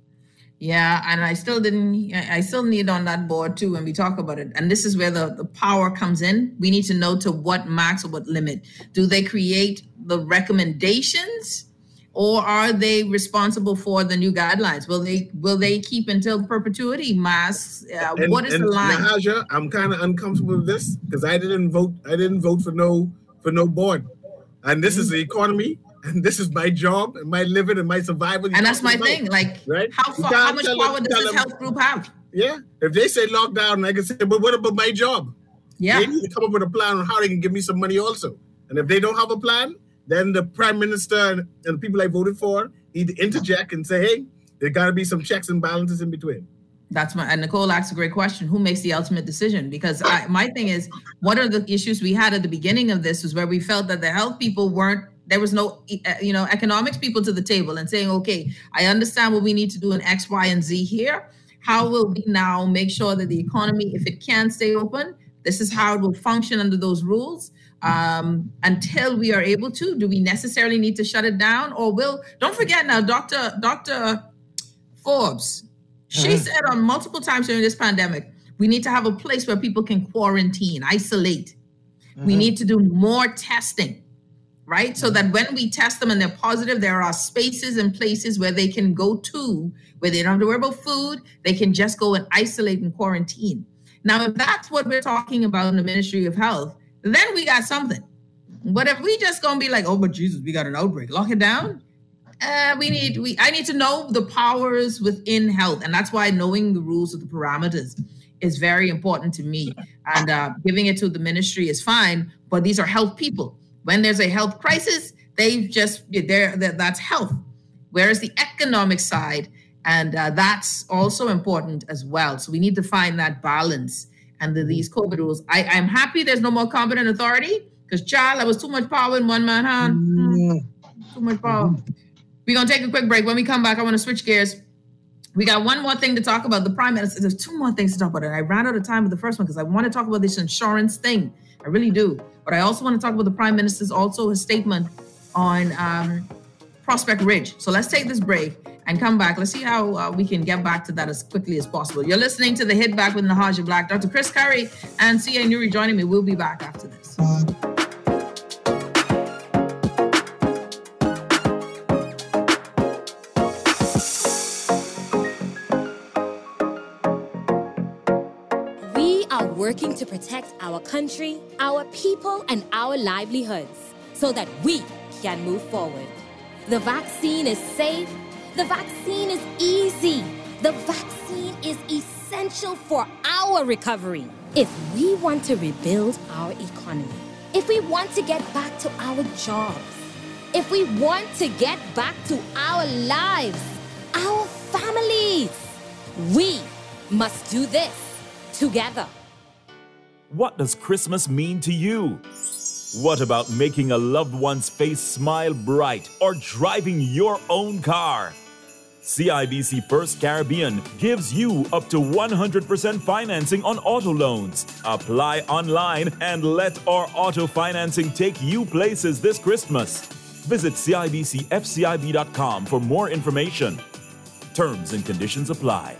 Yeah, and I still didn't, I still need on that board too when we talk about it. And this is where the, the power comes in. We need to know to what max or what limit. Do they create the recommendations or are they responsible for the new guidelines? Will they will they keep until perpetuity masks? Uh, And- what is and the line? Nahaja, I'm kind of uncomfortable with this because I didn't vote. I didn't vote for no for no board, and this is the economy, and this is my job, and my living, and my survival. And that's my thing. Like, right? how You far, can't how much tell power them- does tell this them- health group have? Yeah, if they say lockdown, I can say, but what about my job? Yeah. They need to come up with a plan on how they can give me some money also. And if they don't have a plan, then the prime minister and, and the people I voted for need to interject and say, hey, there got to be some checks and balances in between. That's my, and Nicole asks a great question. Who makes the ultimate decision? Because I, my thing is, what are the issues we had at the beginning of this was where we felt that the health people weren't, there was no, uh, you know, economics people to the table and saying, okay, I understand what we need to do in X, Y, and Z here. How will we now make sure that the economy, if it can stay open, this is how it will function under those rules. Um, until we are able to, do we necessarily need to shut it down or will, don't forget now, Doctor Doctor Forbes, she said on multiple times during this pandemic, we need to have a place where people can quarantine, isolate. We Mhm. need to do more testing, right? So that when we test them and they're positive, there are spaces and places where they can go to, where they don't have to worry about food. They can just go and isolate and quarantine. Now, if that's what we're talking about in the Ministry of Health, then we got something. But if we just gonna be like, oh, but Jesus, we got an outbreak, lock it down. Uh, we need, we. I need to know the powers within health, and that's why knowing the rules of the parameters is very important to me. And uh, giving it to the ministry is fine, but these are health people. When there's a health crisis, they just they're, they're that's health. Whereas the economic side, and uh, that's also important as well. So we need to find that balance. And the, these COVID rules, I, I'm happy there's no more competent authority because, child, that was too much power in one man hand. Mm, too much power. We're going to take a quick break. When we come back, I want to switch gears. We got one more thing to talk about. The Prime Minister, there's two more things to talk about. And I ran out of time with the first one because I want to talk about this insurance thing. I really do. But I also want to talk about the Prime Minister's also his statement on um, Prospect Ridge. So let's take this break and come back. Let's see how uh, we can get back to that as quickly as possible. You're listening to The Hit Back with Nahaja Black. Doctor Chris Curry and C A Nuri joining me. We'll be back after this. We are working to protect our country, our people, and our livelihoods so that we can move forward. The vaccine is safe. The vaccine is easy. The vaccine is essential for our recovery. If we want to rebuild our economy, if we want to get back to our jobs, if we want to get back to our lives, our families, we must do this together. What does Christmas mean to you? What about making a loved one's face smile bright or driving your own car? C I B C First Caribbean gives you up to one hundred percent financing on auto loans. Apply online and let our auto financing take you places this Christmas. Visit C I B C F C I B dot com for more information. Terms and conditions apply.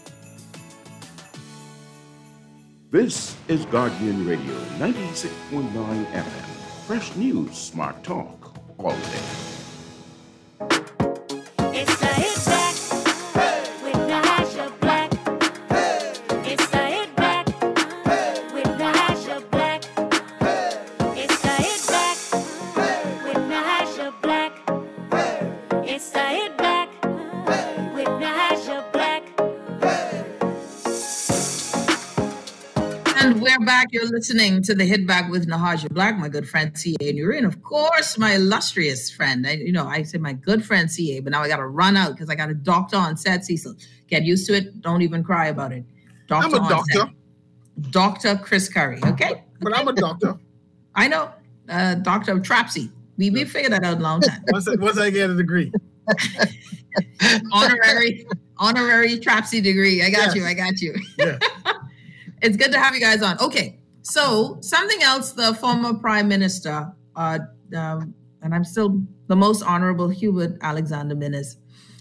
This is Guardian Radio ninety-six point nine F M. Fresh news, smart talk, all day. It's the hit back with Natasha Black. It's the hit back with Natasha Black. It's the hit back with Natasha Black. It's the hit back with Natasha Black. And we're back. You're listening to the Hit Back with Natasha Black, my good friend C A Nuri, and of course, my illustrious friend. I, you know, I say my good friend C A, but now I got to run out because I got a doctor on set. Cecil, get used to it. Don't even cry about it. Doctor I'm a on doctor. set. Doctor Chris Curry. Okay, but I'm a doctor. I know, uh, Doctor Trapsy. We we figured that out a long time. Once I, once I get a degree, honorary honorary Trapsy degree. I got Yes. you. I got you. Yeah. It's good to have you guys on. Okay, so something else the former Prime Minister, uh, um, and I'm still the most honorable Hubert Alexander Minnis,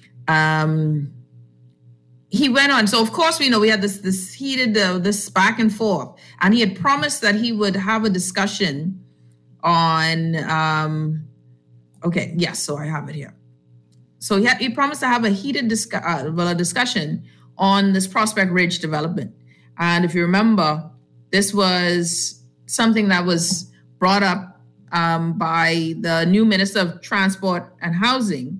um, he went on. So of course we know we had this this heated uh, this back and forth, and he had promised that he would have a discussion on. Um, okay, yes, so I have it here. So he had, he promised to have a heated discu- uh, well a discussion on this Prospect Ridge development. And if you remember, this was something that was brought up um, by the new Minister of Transport and Housing,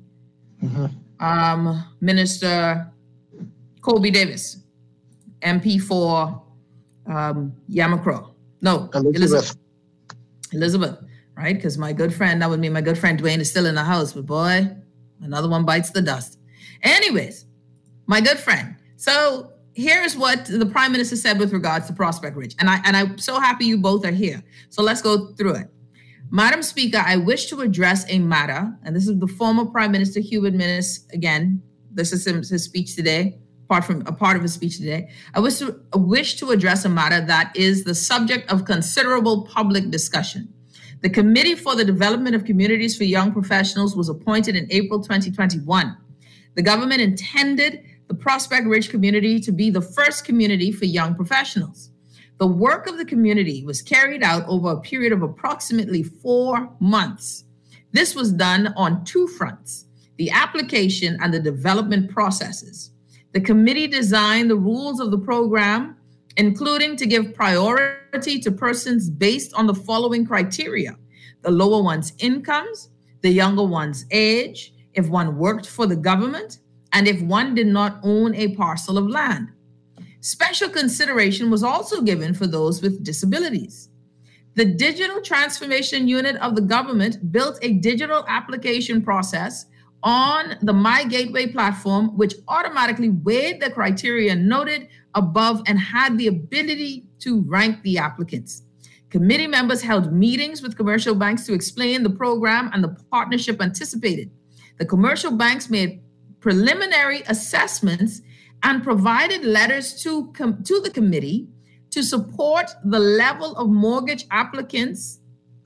um, Minister Colby Davis, M P for um, Yamakro. No, Elizabeth. Elizabeth. Elizabeth, right? Because my good friend, that would mean my good friend Dwayne is still in the house, but boy, another one bites the dust. Anyways, my good friend. So here's what the Prime Minister said with regards to Prospect Ridge. And, I, and I'm so happy you both are here. So let's go through it. Madam Speaker, I wish to address a matter, and this is the former Prime Minister Hubert Minnis again. This is his, his speech today, apart from a part of his speech today. I wish to, I wish to address a matter that is the subject of considerable public discussion. The Committee for the Development of Communities for Young Professionals was appointed in April twenty twenty-one. The government intended the Prospect Ridge community to be the first community for young professionals. The work of the community was carried out over a period of approximately four months. This was done on two fronts, the application and the development processes. The committee designed the rules of the program, including to give priority to persons based on the following criteria: the lower one's incomes, the younger one's age, if one worked for the government, and if one did not own a parcel of land. Special consideration was also given for those with disabilities. The Digital Transformation Unit of the government built a digital application process on the My Gateway platform, which automatically weighed the criteria noted above and had the ability to rank the applicants. Committee members held meetings with commercial banks to explain the program and the partnership anticipated. The commercial banks made preliminary assessments and provided letters to, com- to the committee to support the level of mortgage applicants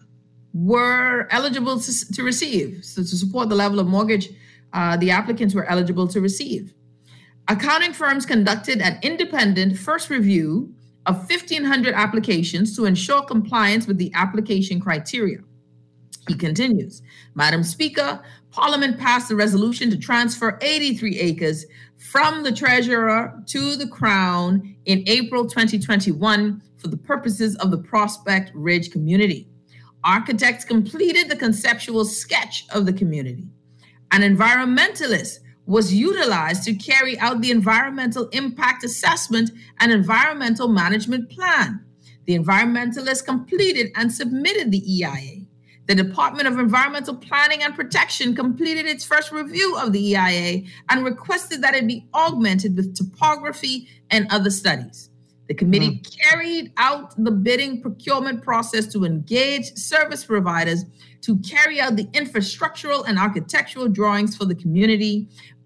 were eligible to, to receive. So to support the level of mortgage uh, the applicants were eligible to receive. Accounting firms conducted an independent first review of fifteen hundred applications to ensure compliance with the application criteria. He continues, Madam Speaker, Parliament passed a resolution to transfer eighty-three acres from the Treasurer to the Crown in April twenty twenty-one for the purposes of the Prospect Ridge community. Architects completed the conceptual sketch of the community. An environmentalist was utilized to carry out the environmental impact assessment and environmental management plan. The environmentalist completed and submitted the E I A. The Department of Environmental Planning and Protection completed its first review of the E I A and requested that it be augmented with topography and other studies. The committee mm. carried out the bidding procurement process to engage service providers to carry out the infrastructural and architectural drawings for the community.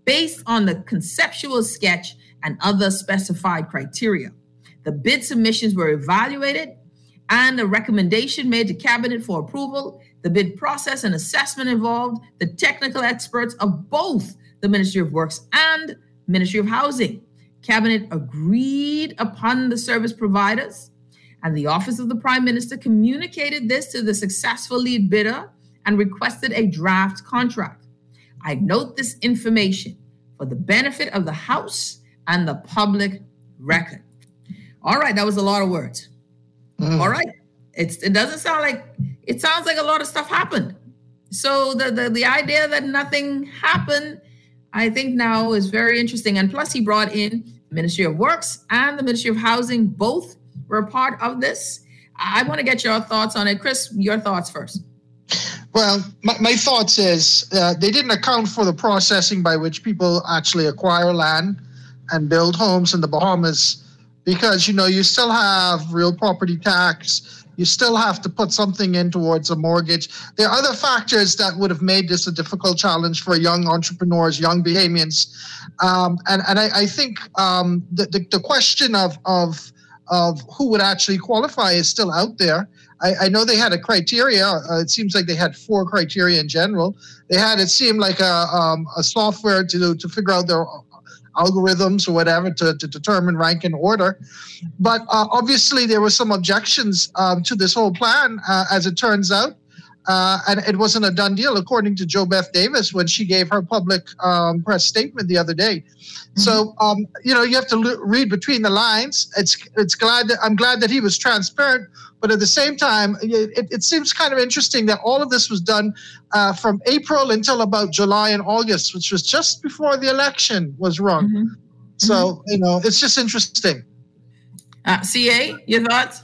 based on the conceptual sketch and other specified criteria. The bid submissions were evaluated and a recommendation made to Cabinet for approval. The bid process and assessment involved the technical experts of both the Ministry of Works and Ministry of Housing. Cabinet agreed upon the service providers, and the Office of the Prime Minister communicated this to the successful lead bidder and requested a draft contract. I note this information for the benefit of the House and the public record. All right, that was a lot of words. Mm. All right, it's, it doesn't sound like, it sounds like a lot of stuff happened. So the, the, the idea that nothing happened, I think now is very interesting. And plus he brought in the Ministry of Works and the Ministry of Housing. Both were a part of this. I want to get your thoughts on it. Chris, your thoughts first. Well, my, my thoughts is uh, they didn't account for the processing by which people actually acquire land and build homes in the Bahamas, because, you know, you still have real property tax. You still have to put something in towards a mortgage. There are other factors that would have made this a difficult challenge for young entrepreneurs, young Bahamians. Um, and and I, I think um, the, the, the question of, of, of who would actually qualify is still out there. I, I know they had a criteria. Uh, it seems like they had four criteria in general. They had, it seemed like a, um, a software to, to figure out their algorithms or whatever to, to determine rank and order. But uh, obviously there were some objections um, to this whole plan, uh, as it turns out. Uh, and it wasn't a done deal, according to Jo Beth Davis when she gave her public um, press statement the other day. Mm-hmm. So, um, you know, you have to l- read between the lines. It's it's glad that I'm glad that he was transparent. But at the same time, it, it seems kind of interesting that all of this was done uh, from April until about July and August, which was just before the election was run. Mm-hmm. So, mm-hmm. you know, it's just interesting. Uh, C A, your thoughts?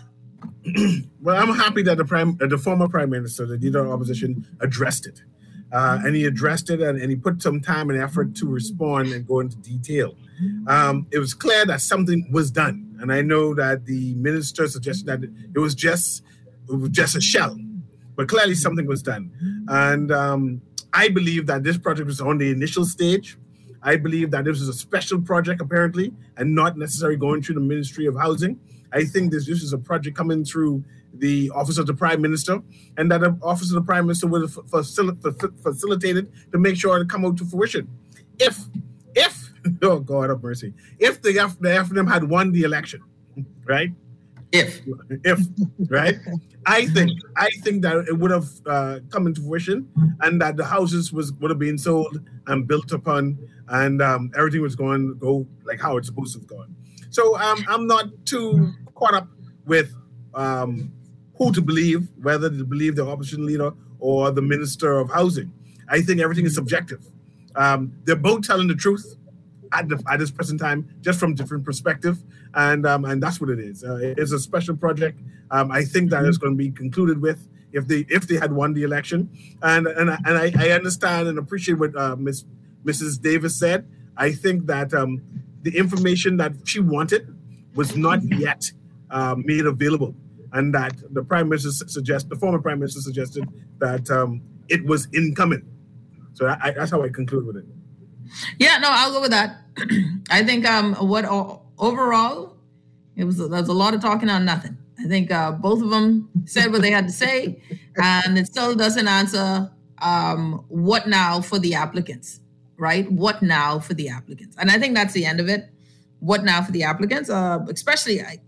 Well, I'm happy that the prime, uh, the former prime minister, the leader of opposition, addressed it, uh, and he addressed it, and, and he put some time and effort to respond and go into detail. Um, it was clear that something was done, and I know that the minister suggested that it was just, it was just a shell, but clearly something was done, and um, I believe that this project was on the initial stage. I believe that this was a special project, apparently, and not necessarily going through the Ministry of Housing. I think this, this is a project coming through the Office of the Prime Minister, and that the Office of the Prime Minister will facil- facilitate it to make sure it come out to fruition. If, if, oh God have mercy, if the F, the F N M had won the election, right? If, if, right? I think, I think that it would have uh, come into fruition, and that the houses was would have been sold and built upon, and um, everything was going to go like how it's supposed to have gone. So um, I'm not too caught up with um, who to believe, whether to believe the opposition leader or the Minister of Housing. I think everything is subjective. Um, they're both telling the truth at, the, at this present time, just from different perspective, and um, and that's what it is. Uh, it's a special project. Um, I think that it's going to be concluded with if they if they had won the election, and and and I, I understand and appreciate what uh, Miss Missus Davis said. I think that um, the information that she wanted was not yet um, made available, and that the Prime Minister suggest the former Prime Minister suggested that um, it was incoming. So I, that's how I conclude with it. Yeah, no, I'll go with that. I think um, what overall, it was there was a lot of talking on nothing. I think uh, both of them said what they had to say, and it still doesn't answer um, what now for the applicants, right? What now for the applicants? And I think that's the end of it. What now for the applicants? Uh, especially, I,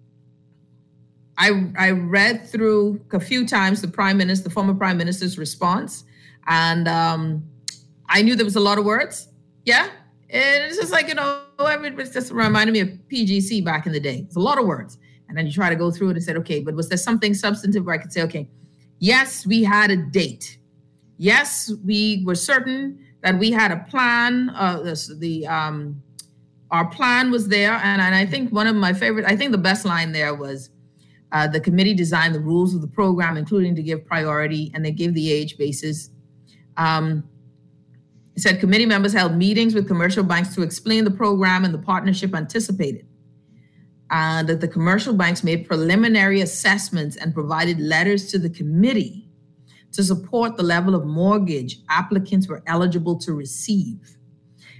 I I read through a few times the Prime Minister, the former Prime Minister's response, and um, I knew there was a lot of words. Yeah, and it's just like, you know, it just reminded me of P G C back in the day. It's a lot of words. And then you try to go through it and say, okay, but was there something substantive where I could say, okay, yes, we had a date. Yes, we were certain that we had a plan. Uh, the, the um, our plan was there. And, and I think one of my favorite, I think the best line there was uh, the committee designed the rules of the program, including to give priority, and they gave the age basis. Um, it said committee members held meetings with commercial banks to explain the program and the partnership anticipated. And that the commercial banks made preliminary assessments and provided letters to the committee to support the level of mortgage applicants were eligible to receive.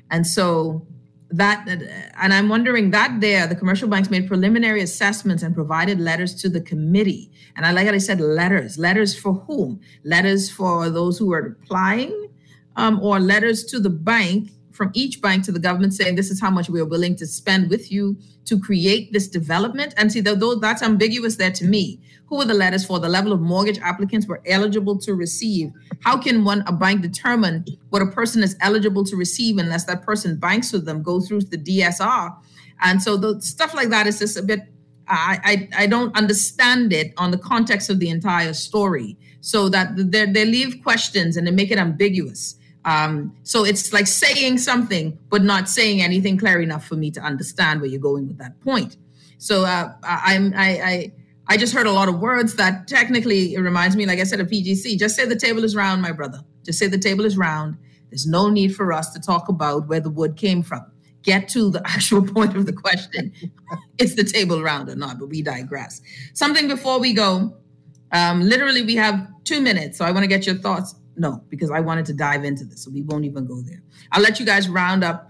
And so that, and I'm wondering that there, the commercial banks made preliminary assessments and provided letters to the committee. And I like how I said letters. Letters for whom? Letters for those who are applying, um, or letters to the bank, from each bank to the government saying this is how much we are willing to spend with you to create this development. And see, though that's ambiguous there to me. Who were the letters for? The level of mortgage applicants were eligible to receive. How can one, a bank, determine what a person is eligible to receive unless that person banks with them, go through the D S R? And so the stuff like that is just a bit, I I, I don't understand it on the context of the entire story. So that they they leave questions and they make it ambiguous. Um, so it's like saying something, but not saying anything clear enough for me to understand where you're going with that point. So uh, I'm, I, I, I just heard a lot of words that technically it reminds me, like I said, of P G C. Just say the table is round, my brother. Just say the table is round. There's no need for us to talk about where the wood came from. Get to the actual point of the question. Is the table round or not? But we digress. Something before we go. Um, literally, we have two minutes. So I want to get your thoughts. No, because I wanted to dive into this, so we won't even go there. I'll let you guys round up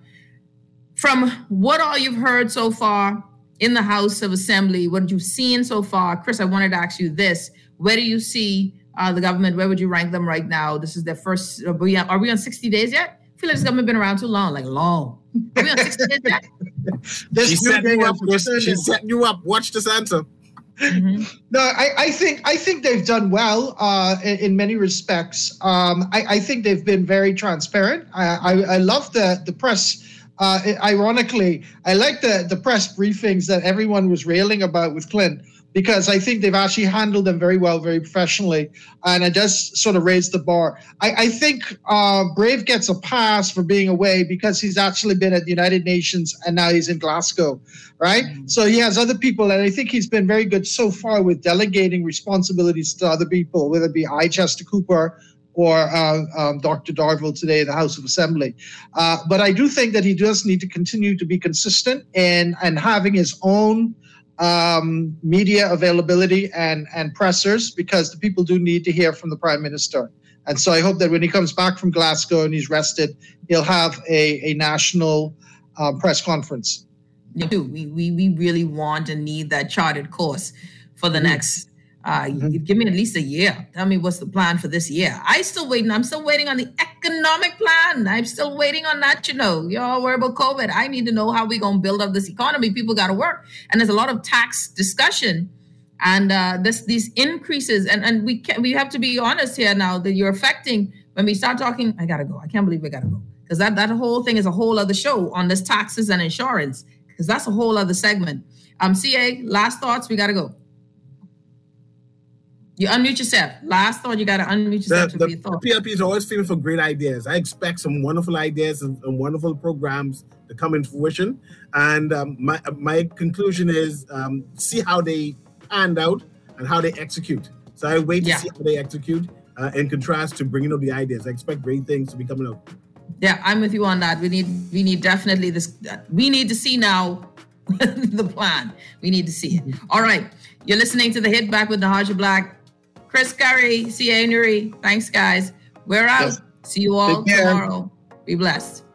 from what all you've heard so far in the House of Assembly, what you've seen so far. Chris, I wanted to ask you this. Where do you see uh, the government? Where would you rank them right now? This is their first, are we on, are we on sixty days yet? I feel like this government been around too long, like long. Are we on sixty days yet? She's setting you up, Chris. She's setting you up. Watch this answer. Mm-hmm. No, I, I think I think they've done well uh, in, in many respects. Um, I, I think they've been very transparent. I, I, I love the the press. Uh, ironically, I like the the press briefings that everyone was railing about with Clint, because I think they've actually handled them very well, very professionally, and it does sort of raise the bar. I, I think uh, Brave gets a pass for being away because he's actually been at the United Nations and now he's in Glasgow, right? Mm-hmm. So he has other people, and I think he's been very good so far with delegating responsibilities to other people, whether it be I. Chester Cooper or uh, um, Doctor Darville today in the House of Assembly. Uh, but I do think that he does need to continue to be consistent in and having his own Um, media availability and, and pressers, because the people do need to hear from the Prime Minister. And so I hope that when he comes back from Glasgow and he's rested, he'll have a, a national uh, press conference. We do. We, we, we really want and need that charted course for the mm-hmm. next, uh, mm-hmm. give me at least a year. Tell me what's the plan for this year. I still waiting. I'm still waiting on the economic plan. I'm still waiting on that, you know. Y'all worry about COVID. I need to know how we're going to build up this economy. People got to work. And there's a lot of tax discussion. And uh, this these increases. And, and we can, we have to be honest here now that you're affecting, when we start talking, I got to go. I can't believe I got to go. Because that, that whole thing is a whole other show on this taxes and insurance. Because that's a whole other segment. Um, C A, last thoughts. We got to go. You unmute yourself. Last thought, you got to unmute yourself the, to the, be thought. The P L P is always feeling for great ideas. I expect some wonderful ideas and, and wonderful programs to come into fruition. And um, my my conclusion is um, see how they panned out and how they execute. So I wait to yeah. see how they execute uh, in contrast to bringing up the ideas. I expect great things to be coming out. Yeah, I'm with you on that. We need we need definitely this. We need to see now the plan. We need to see it. All right. You're listening to The Hit Back with Nahaja Black. Chris Curry, C A Nuri. Thanks, guys. We're out. Yes. See you all tomorrow. Be blessed.